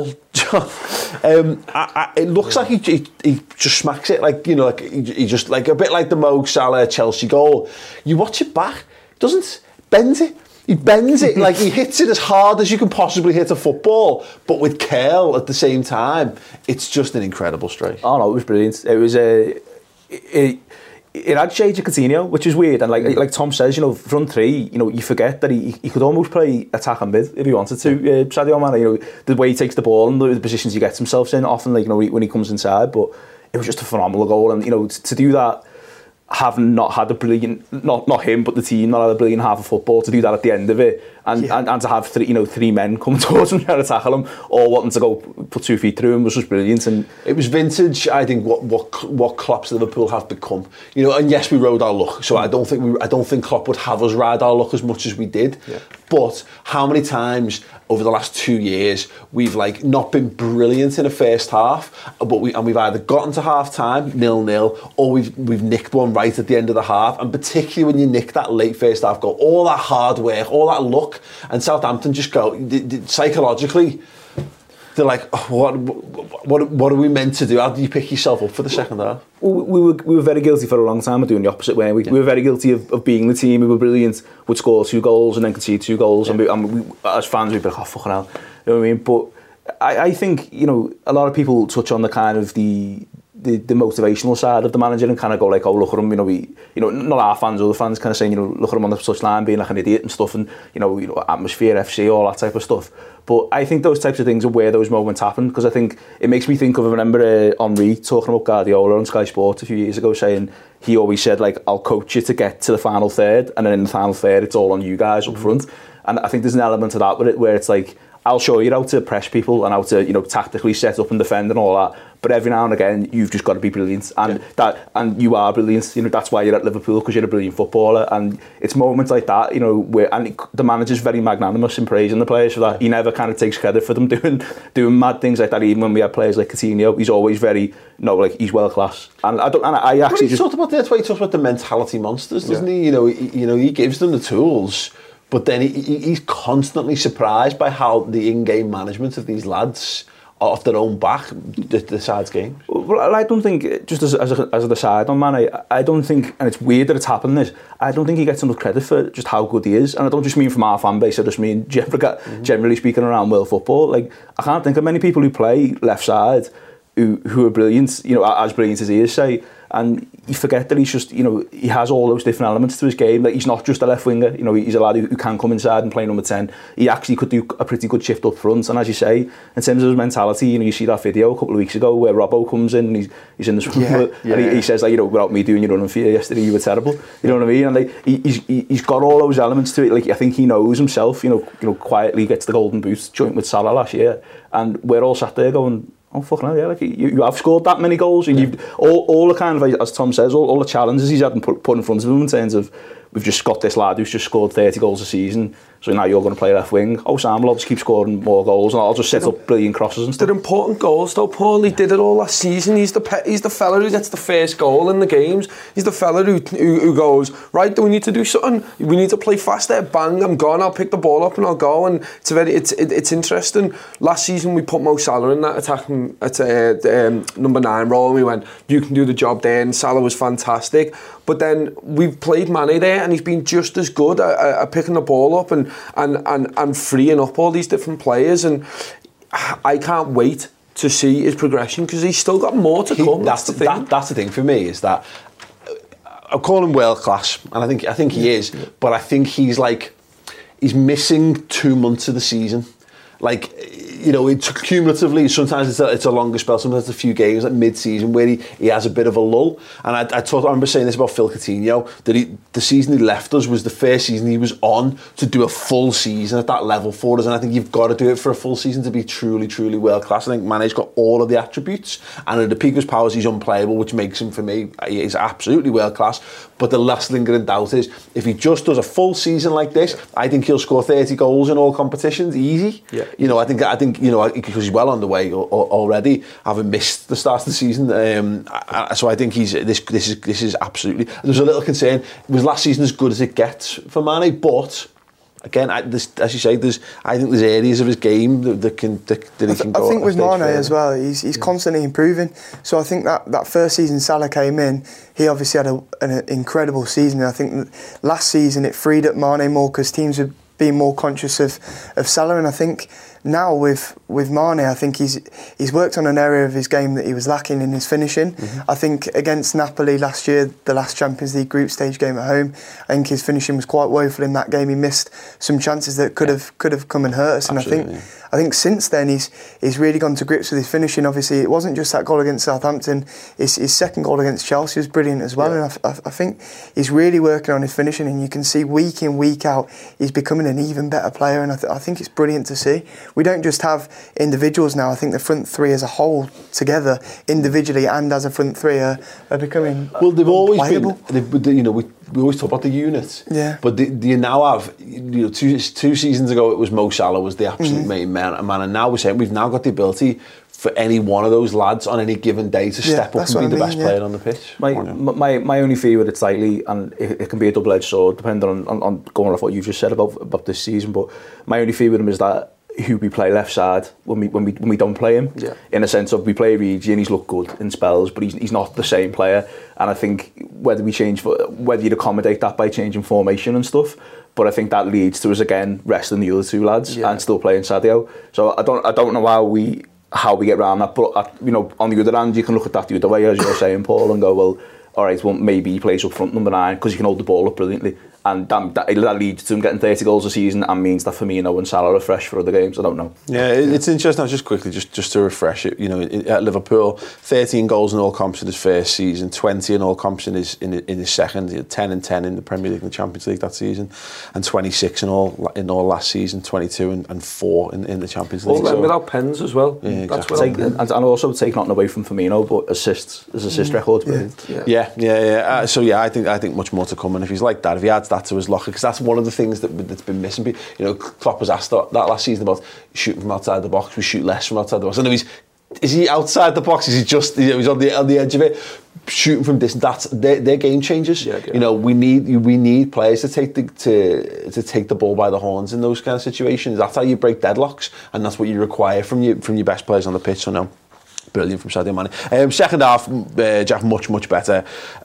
um, I, I, it looks like he, he he just smacks it, like, you know, like he, he just like a bit like the Mo Salah Chelsea goal. You watch it back, doesn't bend it. He bends it, like he hits it as hard as you can possibly hit a football, but with curl at the same time. It's just an incredible strike. Oh no, it was brilliant. It was a... Uh, it, it had shades of Coutinho, which is weird. And like like Tom says, you know, front three, you know, you forget that he he could almost play attack and mid if he wanted to. Uh, Sadio Mane, you know, the way he takes the ball and the, the positions he gets himself in, often, like, you know, when he comes inside. But it was just a phenomenal goal. And, you know, to, to do that, having not had a brilliant, not not him, but the team not had a brilliant half of football, to do that at the end of it, and yeah. and, and to have three, you know, three men come towards him trying to tackle him, all wanting to go put two feet through him, was just brilliant. And it was vintage, I think, what what what Klopp's Liverpool have become. You know, and yes, we rode our luck, so I don't think we, I don't think Klopp would have us ride our luck as much as we did. Yeah. But how many times over the last two years we've like not been brilliant in a first half, but we and we've either gotten to half time nil nil, or we've we've nicked one right at the end of the half. And particularly when you nick that late first half goal, all that hard work, all that luck, and Southampton just go they, they, psychologically. They're like, oh, what, what, what are we meant to do? How do you pick yourself up for the second half? We were, we were very guilty for a long time of doing the opposite way. We, yeah. we were very guilty of, of being the team who were brilliant, would score two goals and then concede two goals. Yeah. And, we, and we, as fans, we'd be like, oh, fucking hell. You know what I mean? But I, I think, you know, a lot of people touch on the kind of the, the the motivational side of the manager and kind of go like, oh, look at him, you know, we, you know, not our fans, other fans kind of saying, you know, look at him on the touchline being like an idiot and stuff, and, you know, you know, atmosphere, F C, all that type of stuff. But I think those types of things are where those moments happen, because I think it makes me think of, I remember uh, Henry talking about Guardiola on Sky Sports a few years ago, saying he always said, like, I'll coach you to get to the final third, and then in the final third, it's all on you guys up front. And I think there's an element of that with it, where it's like, I'll show you how to press people and how to, you know, tactically set up and defend and all that. But every now and again, you've just got to be brilliant, and yeah. that, and you are brilliant. You know, that's why you're at Liverpool, because you're a brilliant footballer. And it's moments like that, you know, where, and it, the manager's very magnanimous in praising the players for that. He never kind of takes credit for them doing doing mad things like that. Even when we have players like Coutinho, he's always very, no, like, he's world class. And I don't, and I actually well, he just talked about that's why he talks about the mentality monsters, doesn't yeah. he? You know, he, you know, he gives them the tools. But then he, he's constantly surprised by how the in-game management of these lads off their own back decides games. Well, I don't think, just as, as, a, as an aside on Mane, I, I don't think, and it's weird that it's happened this, I don't think he gets enough credit for just how good he is. And I don't just mean from our fan base, I just mean generally, mm-hmm. generally speaking around world football. Like, I can't think of many people who play left side who, who are brilliant, you know, as brilliant as he is, say. And you forget that he's just, you know, he has all those different elements to his game. Like, he's not just a left winger, you know, he's a lad who, who can come inside and play number ten. He actually could do a pretty good shift up front. And as you say, in terms of his mentality, you know, you see that video a couple of weeks ago where Robbo comes in and he's, he's in the front, yeah, yeah, and he, he says, like, you know, without me doing your running for you yesterday, you were terrible. You know what I mean? And like, he, he's he's got all those elements to it. Like, I think he knows himself, you know, you know, quietly gets the golden boot joint with Salah last year. And we're all sat there going, oh, fucking hell, yeah, like, you, you have scored that many goals, and yeah. you've all, all the kind of, as Tom says, all, all the challenges he's had put, put in front of him in terms of we've just got this lad who's just scored thirty goals a season, so now you're going to play left wing. Oh Sam, I'll just keep scoring more goals and I'll just set up brilliant crosses and stuff. They're important goals though, Paul. He did it all last season. He's the pe- he's the fella who gets the first goal in the games. He's the fella who, who who goes, right, do we need to do something? We need to play faster. Bang, I'm gone. I'll pick the ball up and I'll go. And it's a very it's it, it's interesting. Last season we put Mo Salah in that attacking at uh, the, um, number nine role, and we went, you can do the job there. And Salah was fantastic. But then we've played Mane there, and he's been just as good at, at picking the ball up and and and and freeing up all these different players. And I can't wait to see his progression because he's still got more to he, come. That's, that's the the, thing. that, that's the thing for me is that I call him world class, and I think I think he is, but I think he's like he's missing two months of the season. Like, you know, it's cumulatively, sometimes it's a, it's a longer spell, sometimes it's a few games, like mid-season, where he, he has a bit of a lull. And I, I, thought, I remember saying this about Phil Coutinho, that he, the season he left us was the first season he was on to do a full season at that level for us. And I think you've got to do it for a full season to be truly, truly world-class. I think Mane's got all of the attributes, and at the peak of his powers, he's unplayable, which makes him, for me, he's absolutely world-class. But the last lingering doubt is, if he just does a full season like this, I think he'll score thirty goals in all competitions, easy. Yeah. You know, I think, I think, you know, because he's well on the way already, having missed the start of the season. Um, I, so I think he's this. This is this is absolutely. There's a little concern. Was last season as good as it gets for Mane? But again, I, this, as you say, there's. I think there's areas of his game that, that can that, that he I th- can go. I think with Mane further. as well, he's he's yeah. constantly improving. So I think that, that first season Salah came in, he obviously had a, an incredible season. And I think last season it freed up Mane more because teams were being more conscious of of Salah, and I think. Now with with Mane, I think he's he's worked on an area of his game that he was lacking in his finishing. Mm-hmm. I think against Napoli last year, the last Champions League group stage game at home, I think his finishing was quite woeful in that game. He missed some chances that could yeah. have could have come and hurt us. Absolutely. And I think I think since then he's he's really gone to grips with his finishing. Obviously, it wasn't just that goal against Southampton. His, his second goal against Chelsea was brilliant as well. Yeah. And I, I, I think he's really working on his finishing, and you can see week in, week out, he's becoming an even better player. And I, th- I think it's brilliant to see. We don't just have individuals now. I think the front three as a whole together, individually and as a front three, are, are becoming well. They've always playable. been. They, you know, we, we always talk about the unit. Yeah. But the, the, you now have. You know, two two seasons ago it was Mo Salah was the absolute mm-hmm. main man, man, and now we're saying we've now got the ability for any one of those lads on any given day to yeah, step up and be I the mean, best yeah. player on the pitch. My my my only fear with it slightly, and it, it can be a double-edged sword depending on, on, on going off what you just said about about this season. But my only fear with him is that who we play left side when we when we when we don't play him. Yeah. In a sense of we play Origi and he's looked good in spells, but he's he's not the same player. And I think whether we change for whether you'd accommodate that by changing formation and stuff. But I think that leads to us again resting the other two lads yeah. and still playing Sadio. So I don't I don't know how we how we get around that. But uh, you know, on the other hand, you can look at that the other way, as you're saying, Paul, and go, well, all right, well maybe he plays up front number nine because he can hold the ball up brilliantly. And that, that, that leads to him getting thirty goals a season and means that Firmino and Salah are fresh for other games. I don't know. Yeah, it, it's interesting. Just quickly, just just to refresh it. You know, at Liverpool, thirteen goals in all comps in his first season, twenty in all comps in his in, in his second. He had ten and ten in the Premier League and the Champions League that season, and twenty-six in all in all last season, twenty-two and, and four in, in the Champions League. All so, without pens as well. Yeah, exactly. That's well take, and, and also take nothing away from Firmino, but assists his assist mm. record. Yeah, yeah, yeah. yeah, yeah. Uh, so yeah, I think I think much more to come. And if he's like that, if he adds that to his locker, because that's one of the things that, that's been missing. You know, Klopp was asked that, that last season about shooting from outside the box. We shoot less from outside the box. I know he's is he outside the box? Is he just you know, he's on the on the edge of it, shooting from distance? That's they're, they're game changers. Yeah, yeah. You know, we need we need players to take the to to take the ball by the horns in those kind of situations. That's how you break deadlocks, and that's what you require from you from your best players on the pitch. So no. Brilliant from Sadio Mane. Um, second half, uh, Jack, much, much better.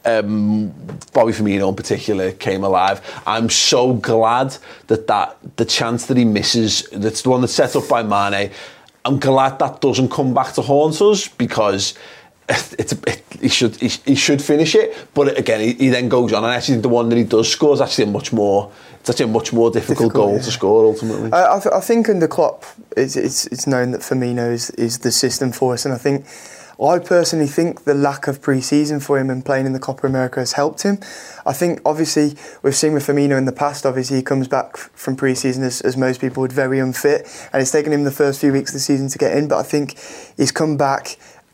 Um, Bobby Firmino in particular came alive. I'm so glad that, that the chance that he misses, that's the one that's set up by Mane, I'm glad that doesn't come back to haunt us because it's a, it, he should he, he should finish it. But again, he, he then goes on, and I actually think the one that he does score is actually a much more it's actually a much more difficult, difficult goal yeah. to score ultimately. I, I, th- I think under Klopp, it's, it's it's known that Firmino is, is the system for us, and I think I personally think the lack of pre-season for him and playing in the Copa America has helped him. I think obviously we've seen with Firmino in the past, obviously he comes back from pre-season as, as most people would, very unfit, and it's taken him the first few weeks of the season to get in, but I think he's come back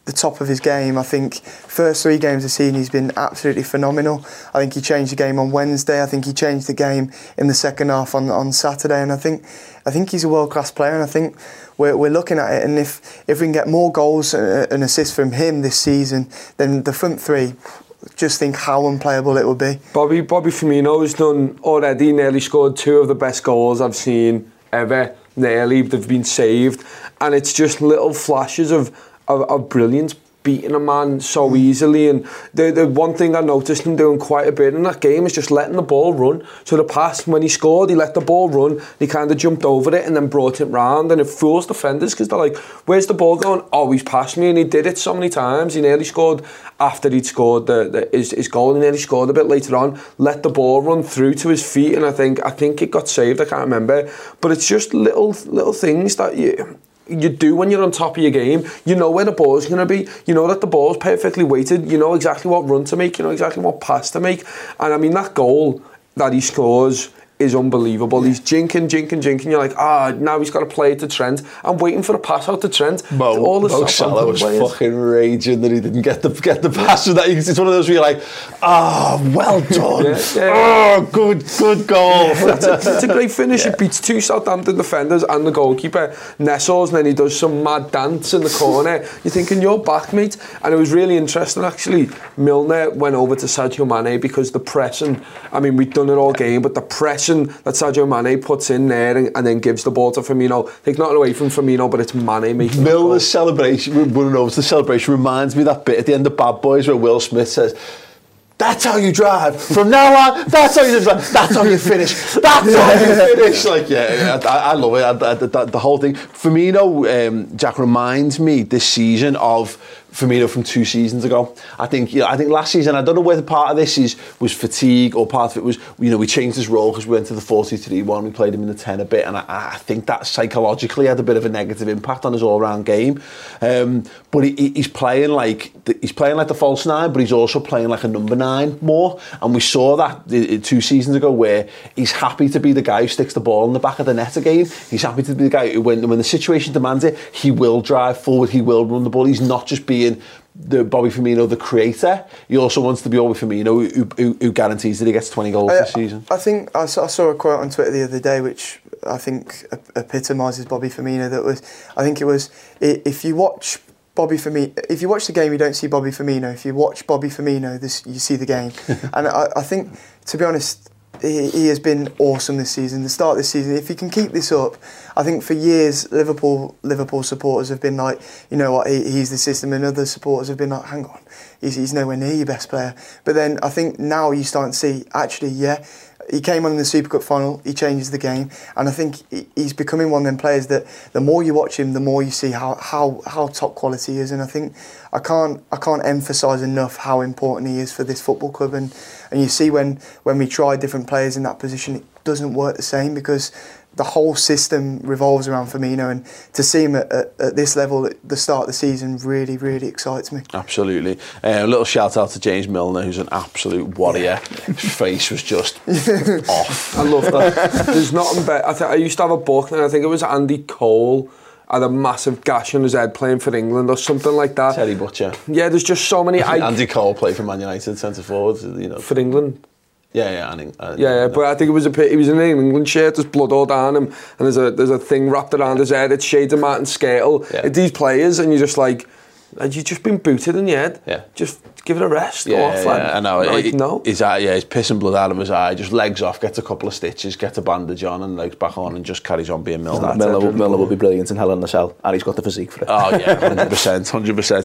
the top of his game. I think first three games of the season he's been absolutely phenomenal. I think he changed the game on Wednesday. I think he changed the game in the second half on on Saturday. And I think I think he's a world class player. And I think we're we're looking at it. And if if we can get more goals and assists from him this season, then the front three. Just think how unplayable it would be. Bobby Bobby Firmino's done already. Nearly scored two of the best goals I've seen ever. Nearly, they've been saved, and it's just little flashes of of, of brilliance, beating a man so easily. And the the one thing I noticed him doing quite a bit in that game is just letting the ball run. So the pass, when he scored, he let the ball run, he kind of jumped over it and then brought it round, and it fools defenders because they're like, where's the ball going? Oh, he's passed me. And he did it so many times. He nearly scored after he'd scored the, the, his, his goal, and nearly scored a bit later on, let the ball run through to his feet, and I think I think it got saved, I can't remember. But it's just little little things that you you do when you're on top of your game. You know where the ball's going to be. You know that the ball's perfectly weighted. You know exactly what run to make. You know exactly what pass to make. And I mean, that goal that he scores is unbelievable. He's jinking, jinking, jinking. You're like, ah, oh, now he's got to play it to Trent. I'm waiting for a pass out to Trent. Mo, to all the Mo Salah was players. Fucking raging that he didn't get the get the pass. With that, it's one of those where you're like, ah, oh, well done. yeah, yeah. Oh, good, good goal. Yeah, it's, a, it's a great finish. Yeah. He beats two Southampton defenders and the goalkeeper, Nessels, and then he does some mad dance in the corner. You're thinking, you're back, mate. And it was really interesting, actually. Milner went over to Sadio Mane because the pressing, I mean, we've done it all game, but the pressing that Sadio Mane puts in there and, and then gives the ball to Firmino. Take nothing away from Firmino, but it's Mane making Milner's celebration, running over to the celebration, reminds me of that bit at the end of Bad Boys where Will Smith says, that's how you drive. From now on, that's how you drive. That's how you finish. That's how you finish. Like, yeah, I, I love it. I, I, the, the whole thing. Firmino, um, Jack, reminds me this season of Firmino from two seasons ago. I think, you know, I think last season, I don't know whether part of this is was fatigue or part of it was, you know, we changed his role because we went to the four two three one, we played him in the ten a bit, and I, I think that psychologically had a bit of a negative impact on his all-round game. Um, but he, he's playing like the, he's playing like the false nine, but he's also playing like a number nine more. And we saw that two seasons ago where he's happy to be the guy who sticks the ball in the back of the net again. He's happy to be the guy who, when when the situation demands it, he will drive forward, he will run the ball. He's not just being the Bobby Firmino, the creator. He also wants to be Bobby Firmino, who, who, who guarantees that he gets twenty goals I, this season. I think I saw, I saw a quote on Twitter the other day, which I think epitomises Bobby Firmino. That was, I think it was, if you watch Bobby Firmino, if you watch the game, you don't see Bobby Firmino. If you watch Bobby Firmino, this you see the game. And I, I think, to be honest, He, he has been awesome this season. The start of this season, if he can keep this up, I think for years Liverpool Liverpool supporters have been like, you know what, he, he's the system, and other supporters have been like, hang on, he's, he's nowhere near your best player. But then I think now you start to see, actually, yeah, he came on in the Super Cup final, he changes the game, and I think he's becoming one of them players that the more you watch him, the more you see how how, how top quality he is. And I think I can't I can't emphasise enough how important he is for this football club. And, and you see when, when we try different players in that position, it doesn't work the same because the whole system revolves around Firmino, and to see him at, at, at this level at the start of the season really, really excites me. Absolutely. Uh, a little shout out to James Milner, who's an absolute warrior. Yeah. His face was just off. I love that. There's nothing better. I, th- I used to have a book, and I think it was Andy Cole had a massive gash on his head playing for England or something like that. Terry Butcher. Yeah, there's just so many. I- Andy Cole played for Man United, centre forward. You know, for England. Yeah, yeah, I think, uh, yeah, yeah, but I think it was a he was in an England shirt, there's blood all down him, and there's a there's a thing wrapped around his head, it's shades of Martin Skrtel. Yeah. These players, and you're just like, you've just been booted in your head. Yeah. Just give it a rest. Yeah, off, yeah, like, I know. Like, it, no. His eye, yeah, he's pissing blood out of his eye, just legs off, gets a couple of stitches, gets a bandage on, and legs back on, and just carries on being Milner. Milner, Milner, Milner will be brilliant in Hell in the Cell, and he's got the physique for it. Oh yeah, one hundred percent, one hundred percent.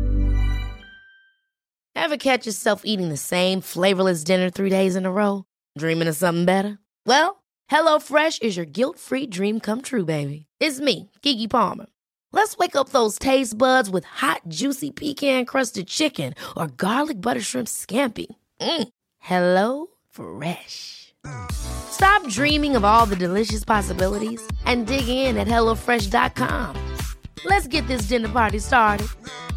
Ever catch yourself eating the same flavorless dinner three days in a row? Dreaming of something better? Well, HelloFresh is your guilt-free dream come true, baby. It's me, Keke Palmer. Let's wake up those taste buds with hot, juicy pecan-crusted chicken or garlic butter shrimp scampi. Mm. Hello Fresh. Stop dreaming of all the delicious possibilities and dig in at hello fresh dot com. Let's get this dinner party started.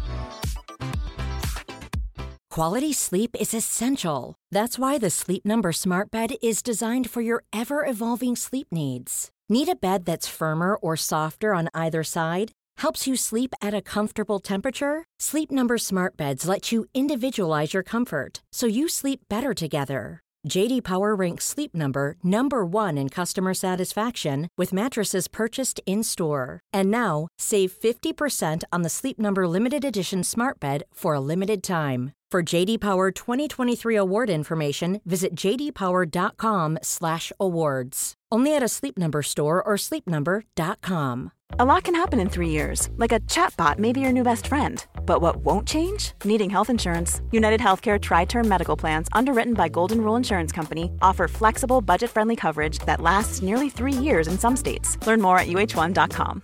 Quality sleep is essential. That's why the Sleep Number Smart Bed is designed for your ever-evolving sleep needs. Need a bed that's firmer or softer on either side? helps you sleep at a comfortable temperature? Sleep Number Smart Beds let you individualize your comfort so you sleep better together. J D Power ranks Sleep Number number one in customer satisfaction with mattresses purchased in-store. And now, save fifty percent on the Sleep Number Limited Edition Smart Bed for a limited time. For J D Power twenty twenty-three award information, visit j d power dot com slash awards. Only at a Sleep Number store or sleep number dot com. A lot can happen in three years, like a chatbot may be your new best friend. But what won't change? Needing health insurance. United Healthcare Tri-Term Medical Plans, underwritten by Golden Rule Insurance Company, offer flexible, budget-friendly coverage that lasts nearly three years in some states. Learn more at u h one dot com.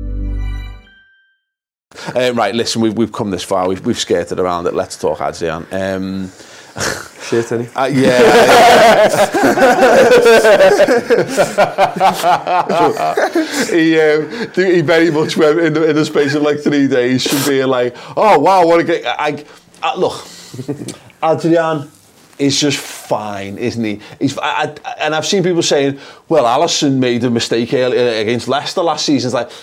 Uh, right, listen, we've, we've come this far. We've, we've skirted around it. Let's talk Adrian. Um, Shit, any? Uh, yeah. he, um, he very much went in the, in the space of like three days from being like, oh wow, what a great. I, I, look, Adrian is just fine, isn't he? He's, I, I, and I've seen people saying, well, Alisson made a mistake earlier against Leicester last season. It's like,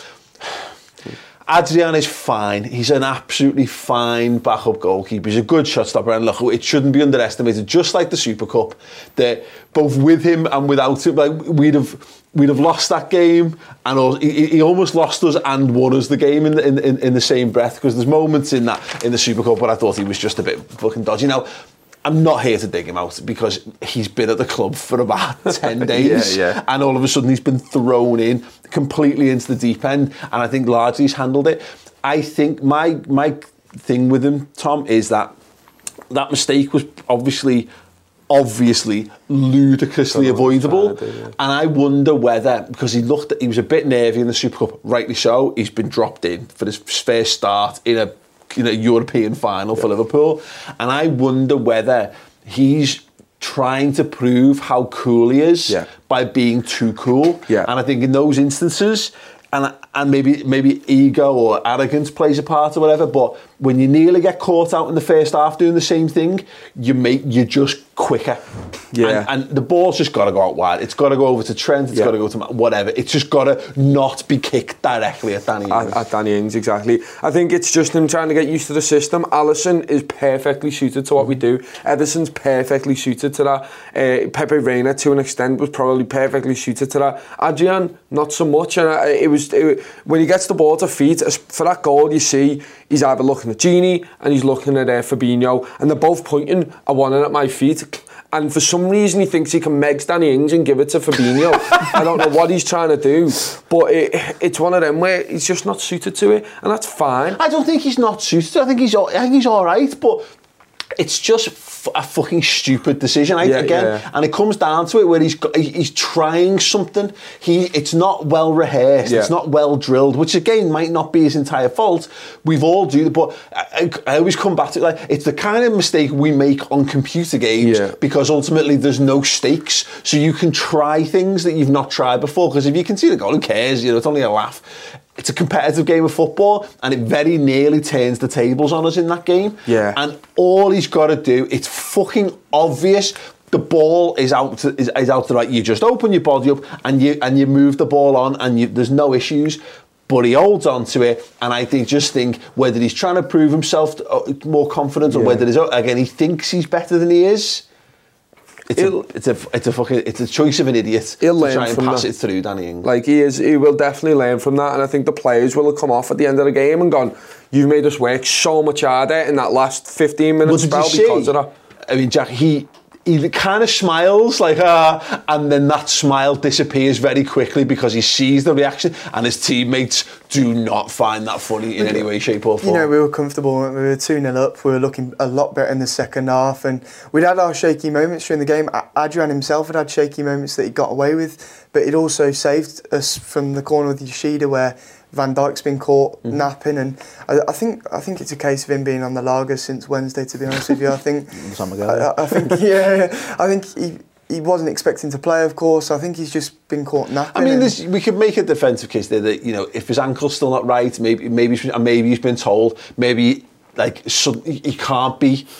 Adrian is fine. He's an absolutely fine backup goalkeeper. He's a good shot stopper, and look, it shouldn't be underestimated. Just like the Super Cup, that both with him and without him, like we'd have we'd have lost that game, and also, he, he almost lost us and won us the game in in, in, in the same breath. Because there's moments in that in the Super Cup where I thought he was just a bit fucking dodgy. Now, I'm not here to dig him out because he's been at the club for about ten days yeah, yeah. and all of a sudden he's been thrown in completely into the deep end, and I think largely he's handled it. I think my my thing with him, Tom, is that that mistake was obviously obviously ludicrously avoidable, do, yeah. and I wonder whether, because he looked he was a bit nervy in the Super Cup, rightly so, he's been dropped in for his first start in a you know, European final yeah. for Liverpool, and I wonder whether he's trying to prove how cool he is yeah. by being too cool. Yeah. And I think in those instances, and and maybe maybe ego or arrogance plays a part or whatever, but when you nearly get caught out in the first half doing the same thing, you make you're just quicker. Yeah. And, and the ball's just got to go out wide. It's got to go over to Trent. It's yeah. got to go to whatever. It's just got to not be kicked directly at Danny Ings. At, at Danny Ings, exactly. I think it's just him trying to get used to the system. Alisson is perfectly suited to what we do. Ederson's perfectly suited to that. Uh, Pepe Reina, to an extent, was probably perfectly suited to that. Adrian, not so much. And I, it was it, when he gets the ball to feet, for that goal, you see he's either looking at Gini and he's looking at uh, Fabinho, and they're both pointing at one at my feet. And for some reason he thinks he can megs Danny Ings and give it to Fabinho. I don't know what he's trying to do, but it, it's one of them where he's just not suited to it, and that's fine. I don't think he's not suited. I think he's I think he's all right, but it's just f- a fucking stupid decision. I, Yeah, again, yeah. and it comes down to it where he's got, he's trying something. He it's not well rehearsed. Yeah. It's not well drilled, which again might not be his entire fault. We've all do, but I, I, I always come back to it, like it's the kind of mistake we make on computer games Yeah. because ultimately there's no stakes, so you can try things that you've not tried before. Because if you can see the goal, who cares? You know, it's only a laugh. It's a competitive game of football, and it very nearly turns the tables on us in that game. Yeah. And all he's got to do, it's fucking obvious. The ball is out to, is, is out to right. You just open your body up and you and you move the ball on, and you, there's no issues. But he holds on to it, and I think just think whether he's trying to prove himself more confident, or Yeah. whether there's again he thinks he's better than he is. It's a, it's a it's a fucking it's a choice of an idiot He'll to learn try and from pass that. it through Danny Ings. Like he is, he will definitely learn from that, and I think the players will have come off at the end of the game and gone, "You've made us work so much harder in that last fifteen minute Well, did spell you see? because of that." I mean, Jack, he he kind of smiles like ah, and then that smile disappears very quickly because he sees the reaction, and his teammates do not find that funny in any way, shape or form. You know, we were comfortable. We were two nil up. We were looking a lot better in the second half, and we'd had our shaky moments during the game. Adrian himself had had shaky moments that he got away with, but he'd also saved us from the corner with Yoshida where Van Dijk's been caught mm. napping, and I, I think I think it's a case of him being on the lager since Wednesday. To be honest with you, I think I, I think yeah, I think he he wasn't expecting to play. Of course, I think he's just been caught napping. I mean, and there's, we could make a defensive case there that, you know, if his ankle's still not right, maybe maybe maybe he's been told, maybe like so, he can't be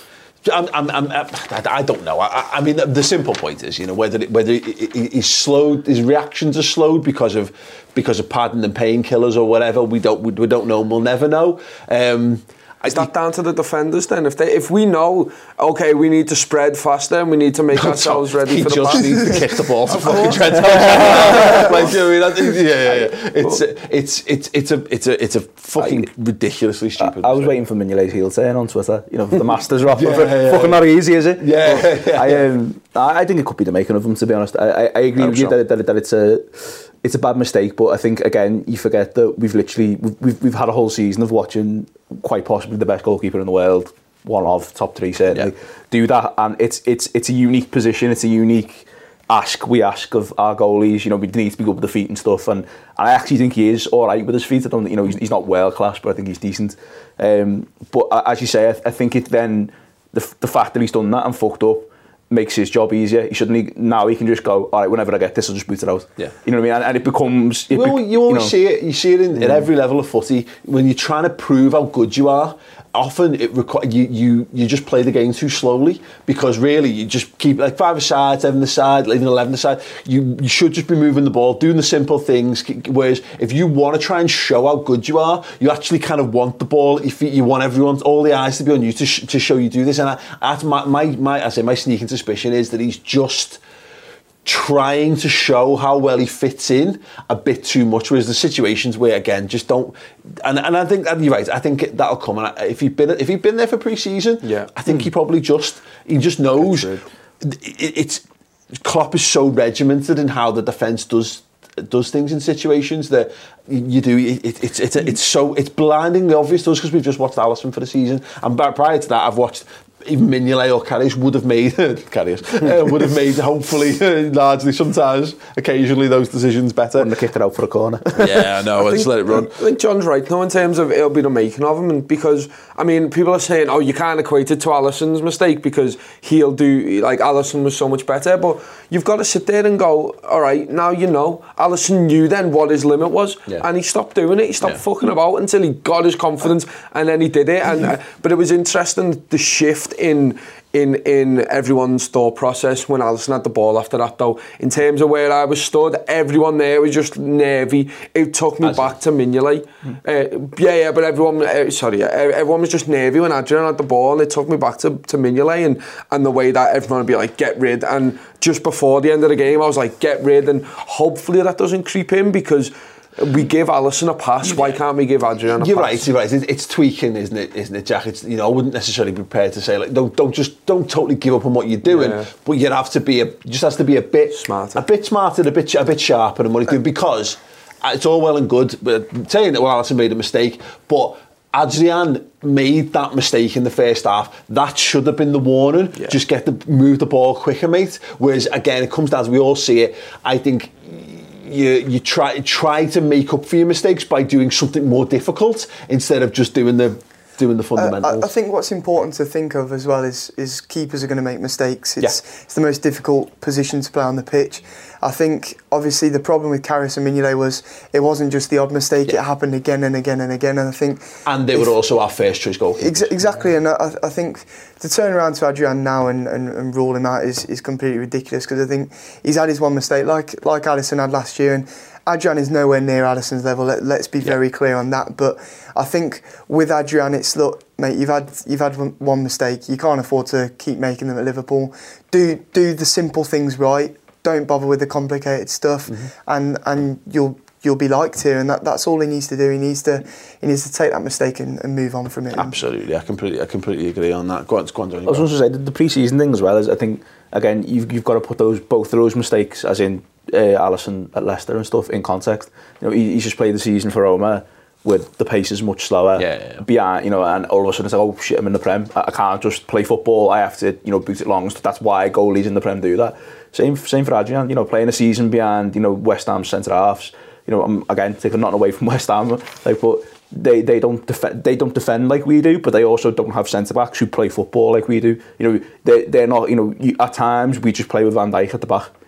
I'm, I'm, I'm, I don't know. I, I mean, the simple point is, you know, whether it, whether he's slowed, his reactions are slowed because of because of padding and painkillers or whatever. We don't we, we don't know. And we'll never know. Um, Is that down to the defenders then? If they, if we know, okay, we need to spread faster and we need to make ourselves ready for the pass. He just needs to kick the ball to fucking Trent. Like, you know, I mean, I think, yeah, yeah, yeah. It's, it's, it's, it's a, it's a, it's a fucking I, ridiculously stupid. I, I was waiting for Mignolet's heel turn on Twitter. You know, the Masters are off. yeah, yeah, fucking yeah. not easy, is it? Yeah, but, yeah, I, yeah. um, I think it could be the making of them. To be honest, I, I, I agree I with you so. that, that, that it's a. It's a bad mistake, but I think again you forget that we've literally we've, we've we've had a whole season of watching quite possibly the best goalkeeper in the world, one of top three certainly, yeah. do that, and it's it's it's a unique position, it's a unique ask we ask of our goalies. You know, we need to be good with the feet and stuff, and, and I actually think he is all right with his feet. I don't, you know, he's, he's not world class, but I think he's decent. Um, but as you say, I, I think it then the the fact that he's done that and fucked up makes his job easier. He shouldn't. Now he can just go, all right, whenever I get this, I'll just boot it out. Yeah. You know what I mean? And, and it becomes. It well, be, you always you know, see it. You see it in, yeah. at every level of footy when you're trying to prove how good you are. Often it requ- you you you just play the game too slowly because really you just keep like five aside, seven aside, even eleven aside. You you should just be moving the ball, doing the simple things. Whereas if you want to try and show how good you are, you actually kind of want the ball at your feet. You want everyone, all the eyes to be on you to sh- to show you do this. And I, that's my my my I say my sneaking suspicion is that he's just trying to show how well he fits in a bit too much, whereas the situations where again just don't, and and I think that you're right. I think that'll come. And if he'd been if he'd been there for pre-season, yeah, I think mm. he probably just he just knows it, it's Klopp is so regimented in how the defence does does things in situations that you do. It, it's it's it's so it's blindingly obvious to us because we've just watched Alisson for the season, and prior to that, I've watched. Even Mignolet or Karius would have made Karius uh, would have made hopefully uh, largely sometimes occasionally those decisions better. Wouldn't have kicked it out for a corner. Yeah, I know. I just let it run. I think John's right now in terms of it'll be the making of him, and because I mean people are saying, oh, you can't equate it to Alisson's mistake because he'll do like Alisson was so much better, but you've got to sit there and go, all right, now you know Alisson knew then what his limit was, yeah. and he stopped doing it. He stopped yeah. fucking about until he got his confidence, and then he did it. And uh, but it was interesting the shift in in in everyone's thought process when Alisson had the ball after that though. In terms of where I was stood, everyone there was just nervy. It took me As back it. to Mignolet. Mm. Uh, yeah, yeah, but everyone, uh, sorry, uh, everyone was just nervy when Adrian had the ball, and it took me back to, to Mignolet and, and the way that everyone would be like, get rid. And just before the end of the game, I was like, get rid. And hopefully that doesn't creep in because we give Alisson a pass. Why can't we give Adrian a you're pass? You're right. You're right. It's, it's tweaking, isn't it? Isn't it, Jack? It's, you know, I wouldn't necessarily be prepared to say like, don't don't just don't totally give up on what you're doing, yeah. but you have to be a just has to be a bit smarter, a bit smarter, a bit a bit sharper than what he do because it's all well and good, but saying that well, Alisson made a mistake, but Adrian made that mistake in the first half. That should have been the warning. Yeah. Just get the move the ball quicker, mate. Whereas again, it comes down to we all see it. I think. You you try try to make up for your mistakes by doing something more difficult instead of just doing the doing the fundamentals. Uh, I, I think what's important to think of as well is is keepers are going to make mistakes. It's yeah. it's the most difficult position to play on the pitch. I think obviously the problem with Karius and Mignolet was it wasn't just the odd mistake; yeah. it happened again and again and again. And I think and they if, were also our first choice goalkeepers. Ex- exactly, and I, I think to turn around to Adrian now and, and, and rule him out is, is completely ridiculous because I think he's had his one mistake like like Alisson had last year, and Adrian is nowhere near Alisson's level. Let, let's be yeah. very clear on that. But I think with Adrian, it's look, mate, you've had you've had one mistake. You can't afford to keep making them at Liverpool. Do do the simple things right. Don't bother with the complicated stuff, mm-hmm. and and you'll you'll be liked here. And that, that's all he needs to do. He needs to he needs to take that mistake and, and move on from it. Absolutely, I completely I completely agree on that. Go on, go on, Johnny. I was going to say the, the pre-season thing as well. Is I think again you've you've got to put those both of those mistakes as in. Uh, Alisson at Leicester and stuff in context. You know, he, he's just played the season for Roma where the pace is much slower. Yeah, yeah, yeah. Behind, you know, and all of a sudden it's like, oh shit, I'm in the Prem. I, I can't just play football. I have to, you know, boot it long. So that's why goalies in the Prem do that. Same, same for Adrian. You know, playing a season behind, you know, West Ham centre halves. You know, I'm again taking nothing away from West Ham, like, but they they don't defend they don't defend like we do, but they also don't have centre backs who play football like we do. You know, they they're not. You know, you, at times we just play with Van Dijk at the back.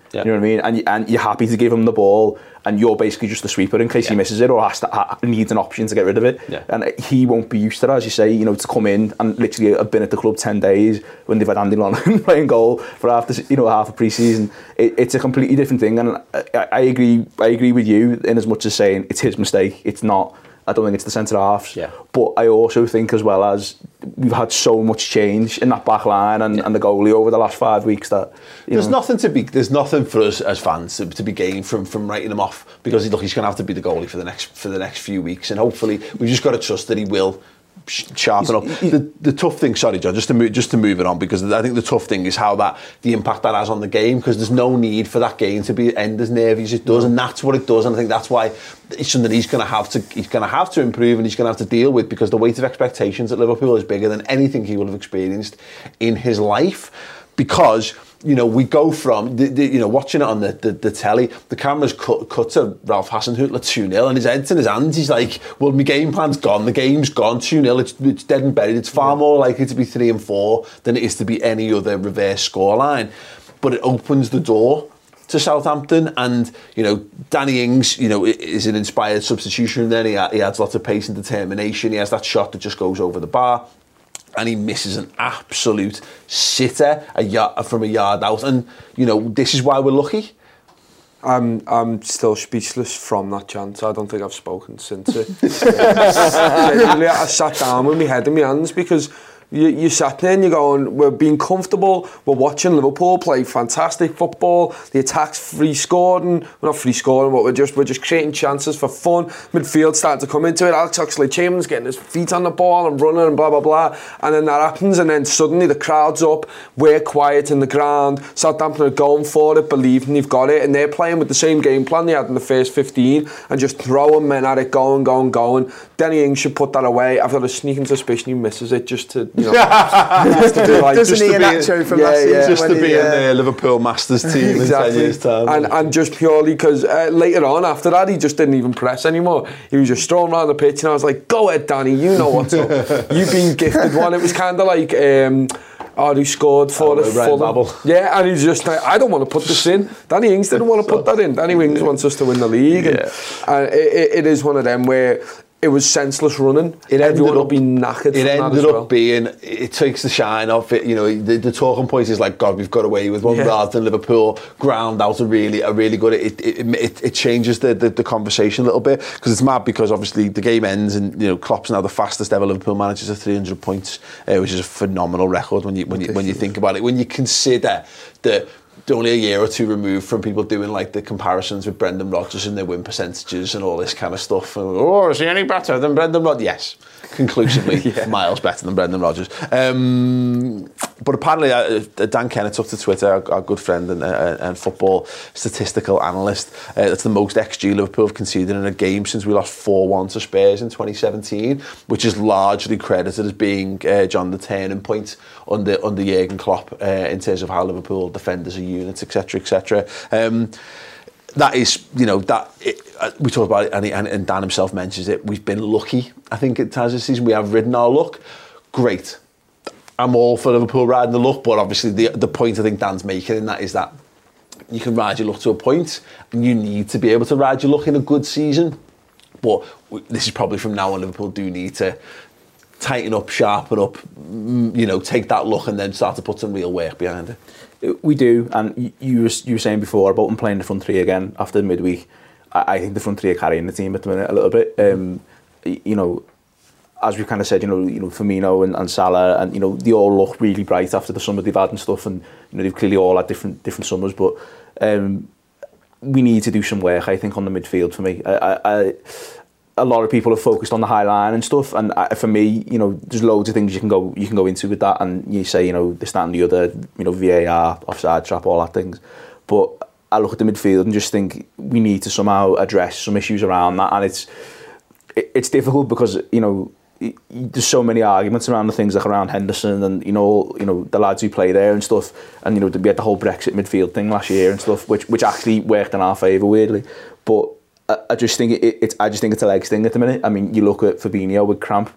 Yeah. You know what I mean? And, and you're happy to give him the ball, and you're basically just the sweeper in case yeah. he misses it or has to, ha, needs an option to get rid of it. Yeah. And he won't be used to that, as you say, you know, to come in and literally have been at the club ten days when they've had Andy Lonergan playing goal for half the, you know, half a pre-season. It, it's a completely different thing, and I, I agree. I agree with you in as much as saying it's his mistake. It's not. I don't think it's the centre halves. Yeah. But I also think as well as we've had so much change in that back line and, yeah. and the goalie over the last five weeks that you there's know. nothing to be there's nothing for us as fans to, to be gained from from writing him off, because look, he's going to have to be the goalie for the next for the next few weeks, and hopefully we've just got to trust that he will sharpen up. The, the tough thing, sorry John, just to move, just to move it on, because I think the tough thing is how that the impact that has on the game, because there's no need for that game to be end as nervy as it does, and that's what it does. And I think that's why it's something he's going to have to he's going to have to improve, and he's going to have to deal with, because the weight of expectations at Liverpool is bigger than anything he will have experienced in his life. Because you know, we go from, the, the, you know, watching it on the, the, the telly, the camera's cut, cut to Ralph Hasenhüttl two nil, and his head's in his hands. He's like, well, my game plan's gone, the game's gone, two nil, it's, it's dead and buried. It's far yeah. more likely to be three and four than it is to be any other reverse scoreline. But it opens the door to Southampton, and, you know, Danny Ings, you know, is an inspired substitution then. He, he adds lots of pace and determination. He has that shot that just goes over the bar, and he misses an absolute sitter a yard, from a yard out. And, you know, this is why we're lucky. I'm I'm still speechless from that chance. I don't think I've spoken since it. Genuinely, I sat down with my head in my hands, because you, you sat there and you're going, we're being comfortable, we're watching Liverpool play fantastic football, the attack's free scoring, we're not free scoring, but we're just we're just creating chances for fun, midfield starting to come into it, Alex Oxlade-Chamberlain's getting his feet on the ball and running and blah blah blah, and then that happens, and then suddenly the crowd's up, we're quiet in the ground, Southampton are going for it, believing they've got it, and they're playing with the same game plan they had in the first fifteen, and just throwing men at it, going, going, going. Danny Ings should put that away. I've got a sneaking suspicion he misses it just to, you know, just to be like, doesn't just he to be Nacho from yeah, last season, yeah. just to he, be uh, in the Liverpool Masters team exactly. in ten years time, and and just purely because uh, later on after that he just didn't even press anymore. He was just strolling around the pitch, and I was like, go ahead Danny, you know what's up. You've been gifted one. It was kind of like um, oh, who scored for oh, us Fulham. Yeah, and he's just like, I don't want to put this in. Danny Ings didn't want to put that in. Danny Ings wants us to win the league, yeah. and, and it, it is one of them where it was senseless running. It Everyone ended will up be knackered. It from ended that as up well. being, it takes the shine off it. You know, the, the talking point is like, God, we've got away with one, yeah. rather than Liverpool ground out a really, a really good. It it, it, it changes the, the the conversation a little bit, because it's mad, because obviously the game ends, and you know, Klopp's now the fastest ever Liverpool manager to three hundred points, uh, which is a phenomenal record when you when you when you think about it. When you consider that only a year or two removed from people doing like the comparisons with Brendan Rodgers and their win percentages and all this kind of stuff. And, oh, is he any better than Brendan Rodgers? Yes, conclusively, yeah. miles better than Brendan Rodgers. Um, but apparently, uh, Dan Kennett took to Twitter, our, our good friend and, uh, and football statistical analyst. Uh, that's the most X G Liverpool have conceded in a game since we lost four one to Spurs in twenty seventeen, which is largely credited as being uh, John the turning point under under Jurgen Klopp uh, in terms of how Liverpool defend as a unit, et cetera, et cetera. Um, that is, you know, that it, uh, we talked about it, and, he, and, and Dan himself mentions it. We've been lucky, I think, at times this season. We have ridden our luck. Great. I'm all for Liverpool riding the luck, but obviously the the point I think Dan's making in that is that you can ride your luck to a point, and you need to be able to ride your luck in a good season. But this is probably from now on, Liverpool do need to tighten up, sharpen up, you know, take that luck and then start to put some real work behind it. We do, and you were, you were saying before about them playing the front three again after midweek. I, I think the front three are carrying the team at the minute a little bit. Um, you know, as we kind of said, you know, you know, Firmino and, and Salah, and you know, they all look really bright after the summer they've had and stuff, and you know, they've clearly all had different different summers. But um, we need to do some work, I think, on the midfield. For me, I, I, I, a lot of people have focused on the high line and stuff, and I, for me, you know, there's loads of things you can go you can go into with that, and you say, you know, this, that, and the other, you know, V A R, offside trap, all that things. But I look at the midfield and just think we need to somehow address some issues around that, and it's it, it's difficult because, you know, there's so many arguments around the things like around Henderson and you know you know the lads who play there and stuff, and you know we had the whole Brexit midfield thing last year and stuff, which which actually worked in our favour weirdly. But I, I just think it, it I just think it's a legs thing at the minute. I mean, you look at Fabinho with cramp,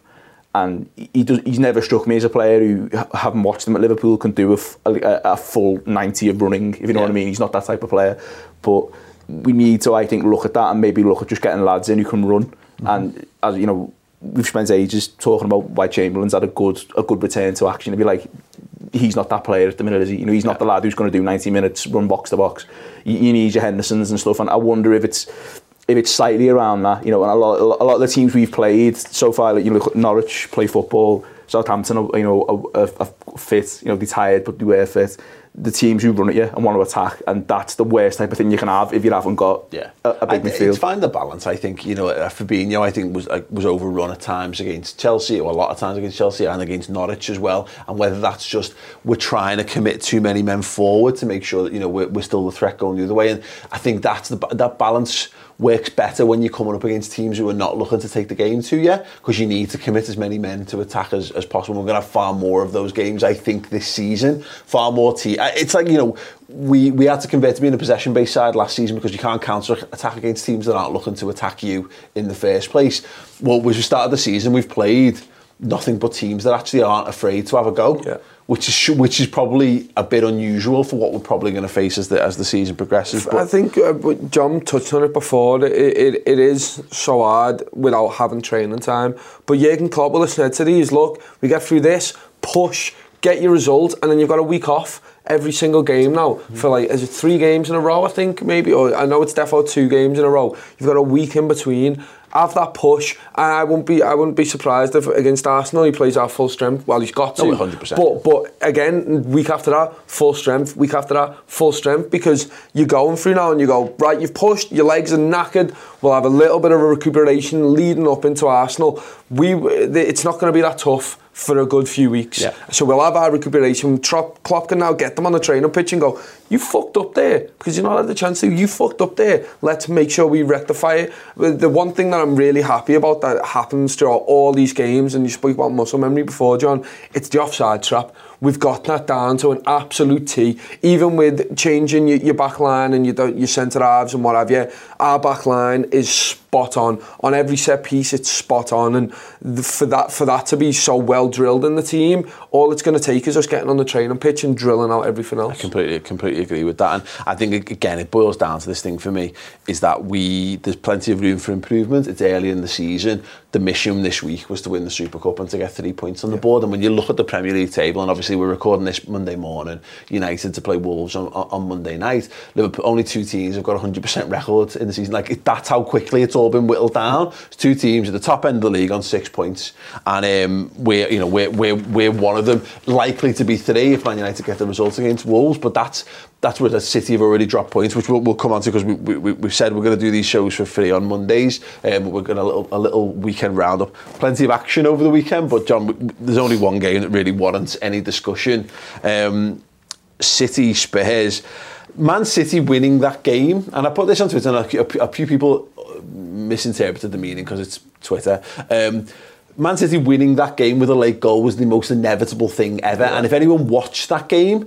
and he does, he's never struck me as a player who, having watched him at Liverpool, can do a, a, a full ninety of running, if you know yeah. what I mean. He's not that type of player. But we need to, I think, look at that and maybe look at just getting lads in who can run. Mm-hmm. And, as you know, we've spent ages talking about why Chamberlain's had a good a good return to action. It'd be like, he's not that player at the minute, is he? You know, he's not yeah. the lad who's going to do ninety minutes, run box to box. You, you need your Hendersons and stuff, and I wonder if it's if it's slightly around that. You know, and a lot a lot of the teams we've played so far, like you look at Norwich play football, Southampton, you know, are, are, are fit. You know, they're tired, but they were fit. The teams who run at you and want to attack, and that's the worst type of thing you can have if you haven't got yeah. a, a big I, midfield. It's find the balance. I think, you know, Fabinho, I think was uh, was overrun at times against Chelsea, or a lot of times against Chelsea and against Norwich as well. And whether that's just we're trying to commit too many men forward to make sure that, you know, we're, we're still the threat going the other way. And I think that's the that balance works better when you're coming up against teams who are not looking to take the game to you, because you need to commit as many men to attack as, as possible. We're going to have far more of those games, I think, this season. Far more team. It's like, you know, we, we had to convert to being a possession-based side last season because you can't counter-attack against teams that aren't looking to attack you in the first place. Well, as we started the season, we've played nothing but teams that actually aren't afraid to have a go. Yeah. Which is which is probably a bit unusual for what we're probably going to face as the as the season progresses. But I think uh, John touched on it before. It, it it is so hard without having training time. But Jurgen Klopp will have said to these, look, we get through this, push, get your result, and then you've got a week off every single game now mm-hmm. for like, is it three games in a row? I think maybe, or I know it's definitely two games in a row. You've got a week in between. Have that push, and I won't be I wouldn't be surprised if against Arsenal he plays at full strength. Well, he's got to. No, one hundred percent. But but again, week after that, full strength. Week after that, full strength, because you're going through now and you go, right, you've pushed, your legs are knackered. We'll have a little bit of a recuperation leading up into Arsenal. We it's not going to be that tough for a good few weeks. Yeah. So we'll have our recuperation. Klopp can now get them on the training pitch and go, you fucked up there, because you're not had the chance to. You fucked up there. Let's make sure we rectify it. The one thing that I'm really happy about that happens throughout all these games, and you spoke about muscle memory before, John, it's the offside trap. We've got that down to an absolute T. Even with changing your, your back line and your, your centre halves and what have you, our back line is spot on. On every set piece, it's spot on. And the, for that for that to be so well drilled in the team, all it's going to take is us getting on the training pitch and drilling out everything else. I completely, completely agree with that. And I think, again, it boils down to this thing for me, is that we there's plenty of room for improvement. It's early in the season. The mission this week was to win the Super Cup and to get three points on yeah. the board. And when you look at the Premier League table, and obviously we're recording this Monday morning, United to play Wolves on, on Monday night. Liverpool, only two teams have got a one hundred percent record in the season. Like it, that's how quickly it's all been whittled down. It's two teams at the top end of the league on six points, and um, we're you know we're we're we're one of them. Likely to be three if Man United get the results against Wolves, but that's. That's where the City have already dropped points, which we'll, we'll come on to, because we, we, we've said we're going to do these shows for free on Mondays. Um, we're going to a little, a little weekend roundup. Plenty of action over the weekend, but John, we, there's only one game that really warrants any discussion. Um, City Spurs. Man City winning that game, and I put this on Twitter, and a, a, a few people misinterpreted the meaning because it's Twitter. Um, Man City winning that game with a late goal was the most inevitable thing ever. Yeah. And if anyone watched that game,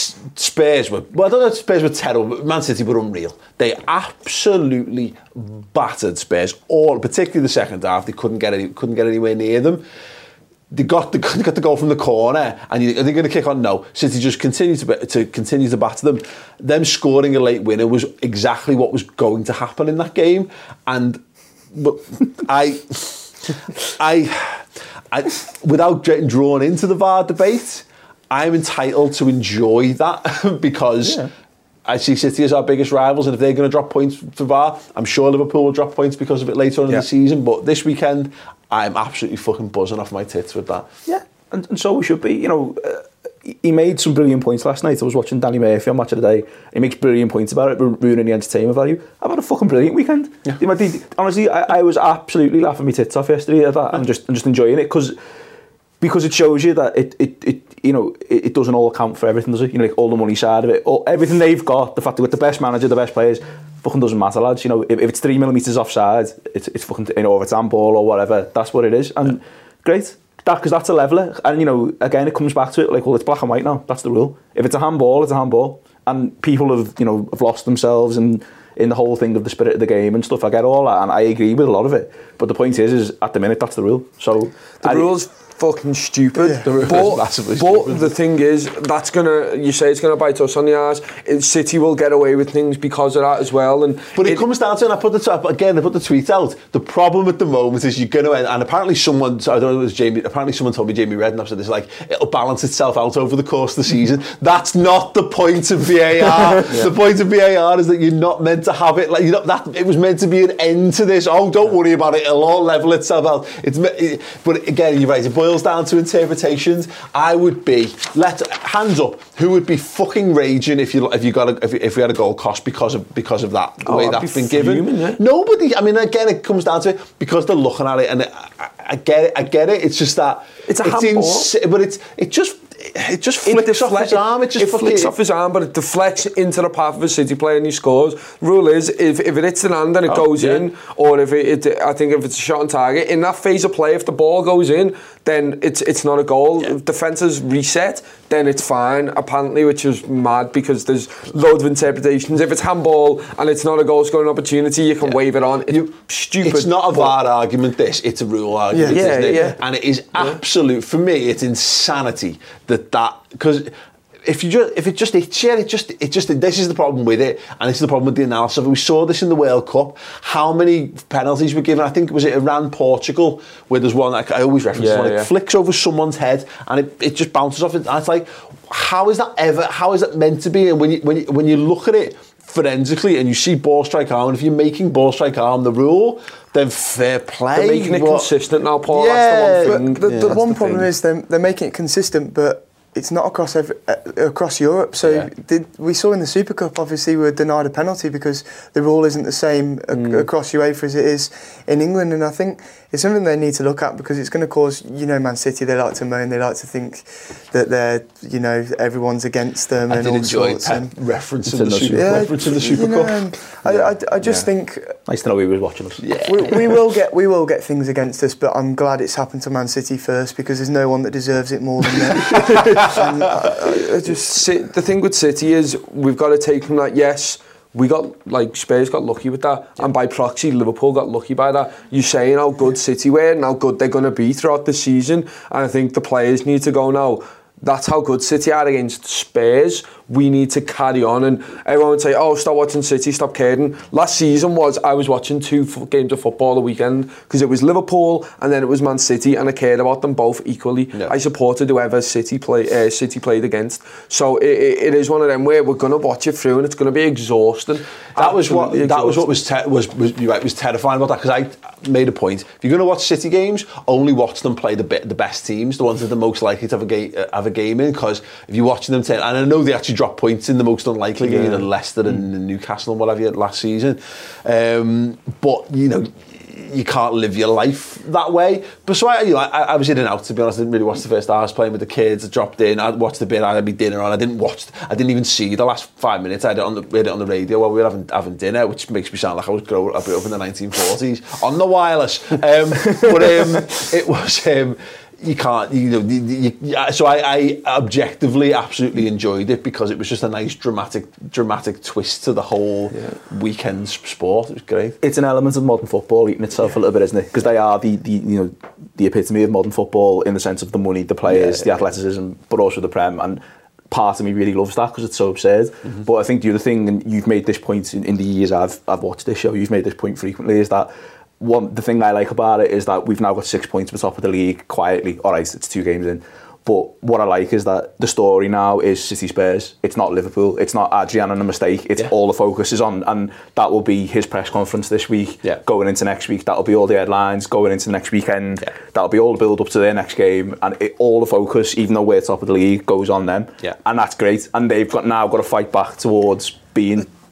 Spurs were, well, I don't know if Spurs were terrible, but Man City were unreal. They absolutely battered Spurs, all, particularly the second half. They couldn't get any, couldn't get anywhere near them. They got the they got the goal from the corner, and you, are they going to kick on? No. City just continue to to continue to batter them. Them scoring a late winner was exactly what was going to happen in that game. And but I. I, I, without getting drawn into the V A R debate, I'm entitled to enjoy that because yeah. I see City as our biggest rivals, and if they're going to drop points for V A R, I'm sure Liverpool will drop points because of it later on yeah. in the season. But this weekend, I'm absolutely fucking buzzing off my tits with that. Yeah, and, and so we should be. You know, uh, he made some brilliant points last night. I was watching Danny Murphy on Match of the Day. He makes brilliant points about it, ruining the entertainment value. I've had a fucking brilliant weekend. Yeah. Honestly, I, I was absolutely laughing my tits off yesterday at that, and just and just enjoying it because because it shows you that it it, it you know it, it doesn't all account for everything, does it? You know, like all the money side of it, all, everything they've got, the fact they've got the best manager, the best players, fucking doesn't matter, lads. You know, if, if it's three millimetres offside, it's it's fucking, you know, if it's handball or whatever, that's what it is, and yeah. great. That because that's a leveller, and you know, again, it comes back to it like, well, it's black and white now. That's the rule. If it's a handball, it's a handball. and people have, you know, have lost themselves and in the whole thing of the spirit of the game and stuff. I get all that, and I agree with a lot of it. But the point is, is at the minute that's the rule. So the I, rule's fucking stupid. Yeah. The rule but, is massively but stupid. the thing is, that's gonna. You say it's gonna bite us on the arse. City will get away with things because of that as well. And but it, it comes down to, and I put the again, I put the tweet out. The problem at the moment is you're going to, and apparently someone, I don't know if it was Jamie. Apparently someone told me Jamie Redknapp said this, like it'll balance itself out over the course of the season. That's not the point of V A R. yeah. The point of V A R is that you're not meant to have it like you know that it was meant to be an end to this. Oh, don't worry about it. It'll all level itself out. It's it, but again, you're right. It boils down to interpretation. I would be let hands up. Who would be fucking raging if you if you got a, if, if we had a goal cost because of because of that the oh, way I'd that's be been given? fuming, yeah. Nobody. I mean, again, it comes down to it because they're looking at it, and it, I, I get it. I get it. It's just that it's a it's handball, insi- but it's it just. It just flicks it defle- off his arm. It just it flicks off his arm, but it deflects into the path of a City player and he scores. The rule is, if, if it hits the hand and it oh, goes yeah. in, or if it, it, I think if it's a shot on target, in that phase of play, if the ball goes in, then it's it's not a goal. Yeah. If defence is reset, then it's fine, apparently, which is mad because there's loads of interpretations. If it's handball and it's not a goal scoring opportunity, you can yeah. wave it on. It's you, stupid. It's not a V A R argument, this. It's a rule argument, yeah. isn't Yeah, it? yeah. And it is absolute, yeah. for me, it's insanity that that, because if you just if it just hits you, it just it just this is the problem with it, and this is the problem with the analysis. We saw this in the World Cup. How many penalties were given? I think was it Iran Portugal, where there's one like I always reference, yeah, one, it yeah. flicks over someone's head and it, it just bounces off it. And it's like, how is that ever? How is that meant to be? And when you when you, when you look at it forensically and you see ball strike arm, and if you're making ball strike arm the rule, then fair play. They're making it but, consistent now, Paul. Yeah, that's the one thing. But the, yeah, the that's one the problem thing. is they're, they're making it consistent, but it's not across every, uh, across Europe. So yeah. did, we saw in the Super Cup, obviously, we were denied a penalty because the rule isn't the same mm. ac- across UEFA as it is in England. And I think it's something they need to look at because it's going to cause, you know, Man City, they like to moan, they like to think that they're, you know, everyone's against them I and did all enjoy sorts. uh, And reference in the Super, yeah, reference in the Super you know, Cup. I, yeah. I, I just yeah. think nice to know he was watching us. Yeah. we, we will get we will get things against us, but I'm glad it's happened to Man City first because there's no one that deserves it more than them. and I, I just the thing with City is we've got to take from that. Yes, we got like Spurs got lucky with that, yeah. and by proxy Liverpool got lucky by that. You're saying how good City were and how good they're going to be throughout the season, and I think the players need to go now. That's how good City are against Spurs. We need to carry on, and everyone would say, oh, stop watching City, stop caring. Last season was, I was watching two f- games of football a weekend because it was Liverpool and then it was Man City, and I cared about them both equally. Yeah. I supported whoever City, play, uh, City played against. So it, it, it is one of them where we're going to watch it through and it's going to be exhausting. That was what Absolutely that was what exhausting. was te- was was, you're right, was terrifying about that, because I made a point. If you're going to watch City games, only watch them play the the best teams, the ones that are the most likely to have a game uh, have a game in. Because if you're watching them, t- and I know they actually dropped points in the most unlikely game, yeah. in Leicester and mm. Newcastle and whatever last season, um, but you know, you can't live your life that way. But so I, you know, I, I was in and out, to be honest. I didn't really watch the first hour. I was playing with the kids. I dropped in. I watched a bit. I had my dinner on. I didn't watch. I didn't even see the last five minutes. I had it on the, we had it on the radio while we were having, having dinner, which makes me sound like I was growing up, up in the nineteen forties on the wireless. Um, but um, it was. Um, You can't, you know. You, you, so I, I objectively absolutely enjoyed it because it was just a nice dramatic, dramatic twist to the whole yeah. weekend sport. It was great. It's an element of modern football eating itself yeah. a little bit, isn't it? Because they are the, the, you know, the epitome of modern football in the sense of the money, the players, yeah, the athleticism, but also the Prem. And part of me really loves that because it's so absurd. Mm-hmm. But I think the other thing, and you've made this point in, in the years I've I've watched this show, you've made this point frequently, is that. One, the thing I like about it is that we've now got six points at the top of the league quietly. All right, it's two games in. But what I like is that the story now is City Spurs. It's not Liverpool. It's not Adrian and a mistake. It's yeah. all the focus is on, and that will be his press conference this week. Yeah. Going into next week, that'll be all the headlines. Going into next weekend, yeah. that'll be all the build up to their next game, and it, all the focus, even though we're top of the league, goes on them. Yeah. And that's great. And they've got now got to fight back towards being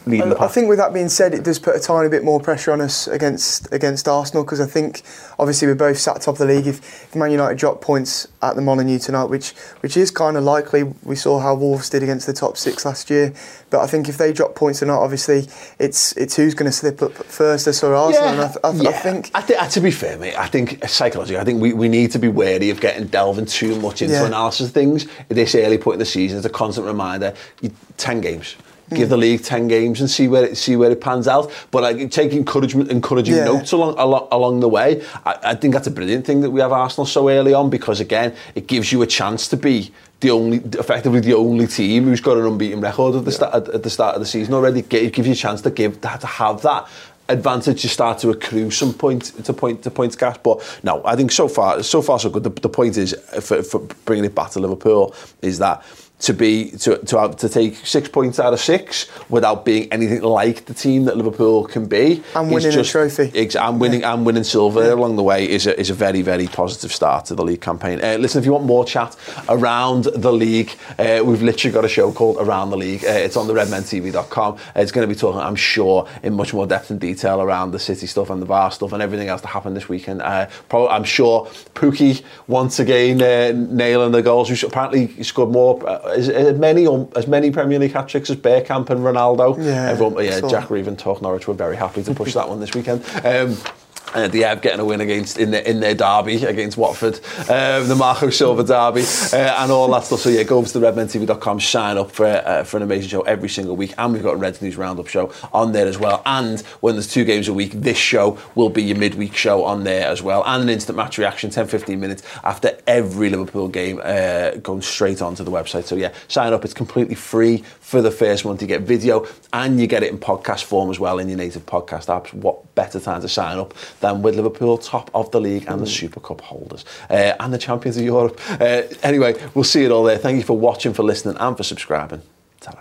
leading the pack. I think with that being said, it does put a tiny bit more pressure on us against against Arsenal, because I think obviously we're both sat top of the league. If, if Man United drop points at the Molineux tonight, which which is kind of likely, we saw how Wolves did against the top six last year. But I think if they drop points tonight, obviously it's it's who's going to slip up first. Us or Arsenal. Yeah, and I, th- I, th- yeah. I think. I think to be fair, mate, I think psychologically, I think we, we need to be wary of getting delving too much into Yeah. analysis of things at this early point in the season. It's a constant reminder. You, ten games. Give the league ten games and see where it, see where it pans out. But like take encouragement, encouraging Yeah. notes along, along along the way. I, I think that's a brilliant thing that we have Arsenal so early on, because again, it gives you a chance to be the only, effectively the only team who's got an unbeaten record at the yeah. start at, at the start of the season already. It gives you a chance to give to have that advantage to start to accrue some point to point to points gas. But no, I think so far so far so good. The, the point is, for, for bringing it back to Liverpool, is that to be to to have to take six points out of six without being anything like the team that Liverpool can be, and winning just, a trophy, ex- and winning yeah. and winning silver yeah. along the way is a is a very very positive start to the league campaign. Uh, listen, if you want more chat around the league, uh, we've literally got a show called Around the League. Uh, it's on the red men t v dot com. Uh, it's going to be talking, I'm sure, in much more depth and detail around the City stuff and the V A R stuff and everything else that happened this weekend. Uh, probably, I'm sure Pookie once again uh, nailing the goals. Who apparently scored more. Uh, As, as many as many Premier League hat-tricks as Bergkamp and Ronaldo. Yeah, Everyone, yeah so. Jack Reeve and Talk Norwich were very happy to push that one this weekend. Um, and the Ev getting a win against in their in their derby against Watford, um, the Marco Silva derby, uh, and all that stuff. So yeah, go over to the red men t v dot com, sign up for uh, for an amazing show every single week, and we've got a Reds News Roundup show on there as well. And when there's two games a week, this show will be your midweek show on there as well, and an instant match reaction, ten fifteen minutes after every Liverpool game, uh, going straight onto the website. So yeah, sign up. It's completely free for the first month. You get video and you get it in podcast form as well in your native podcast apps. What better time to sign up than with Liverpool top of the league and the Super Cup holders uh, and the champions of Europe. Uh, anyway, we'll see it all there. Thank you for watching, for listening, and for subscribing. Ta-ra.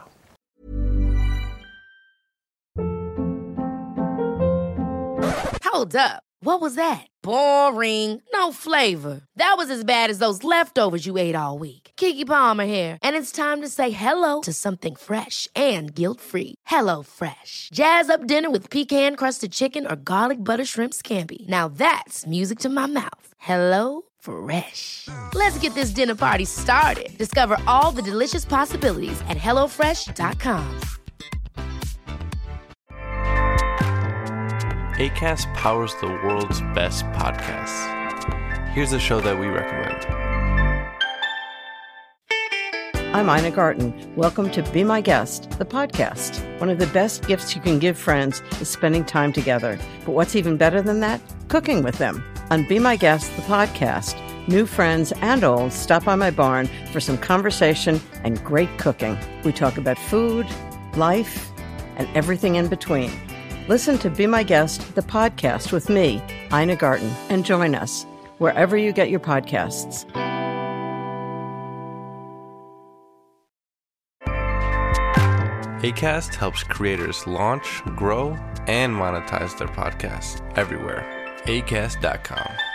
Hold up. What was that? Boring. No flavor. That was as bad as those leftovers you ate all week. Keke Palmer here, and it's time to say hello to something fresh and guilt-free. Hello Fresh. Jazz up dinner with pecan-crusted chicken or garlic butter shrimp scampi. Now that's music to my mouth. Hello Fresh. Let's get this dinner party started. Discover all the delicious possibilities at hello fresh dot com. Acast powers the world's best podcasts. Here's a show that we recommend. I'm Ina Garten. Welcome to Be My Guest, the podcast. One of the best gifts you can give friends is spending time together. But what's even better than that? Cooking with them. On Be My Guest, the podcast, new friends and old stop by my barn for some conversation and great cooking. We talk about food, life, and everything in between. Listen to Be My Guest, the podcast with me, Ina Garten, and join us wherever you get your podcasts. Acast helps creators launch, grow, and monetize their podcasts everywhere. acast dot com.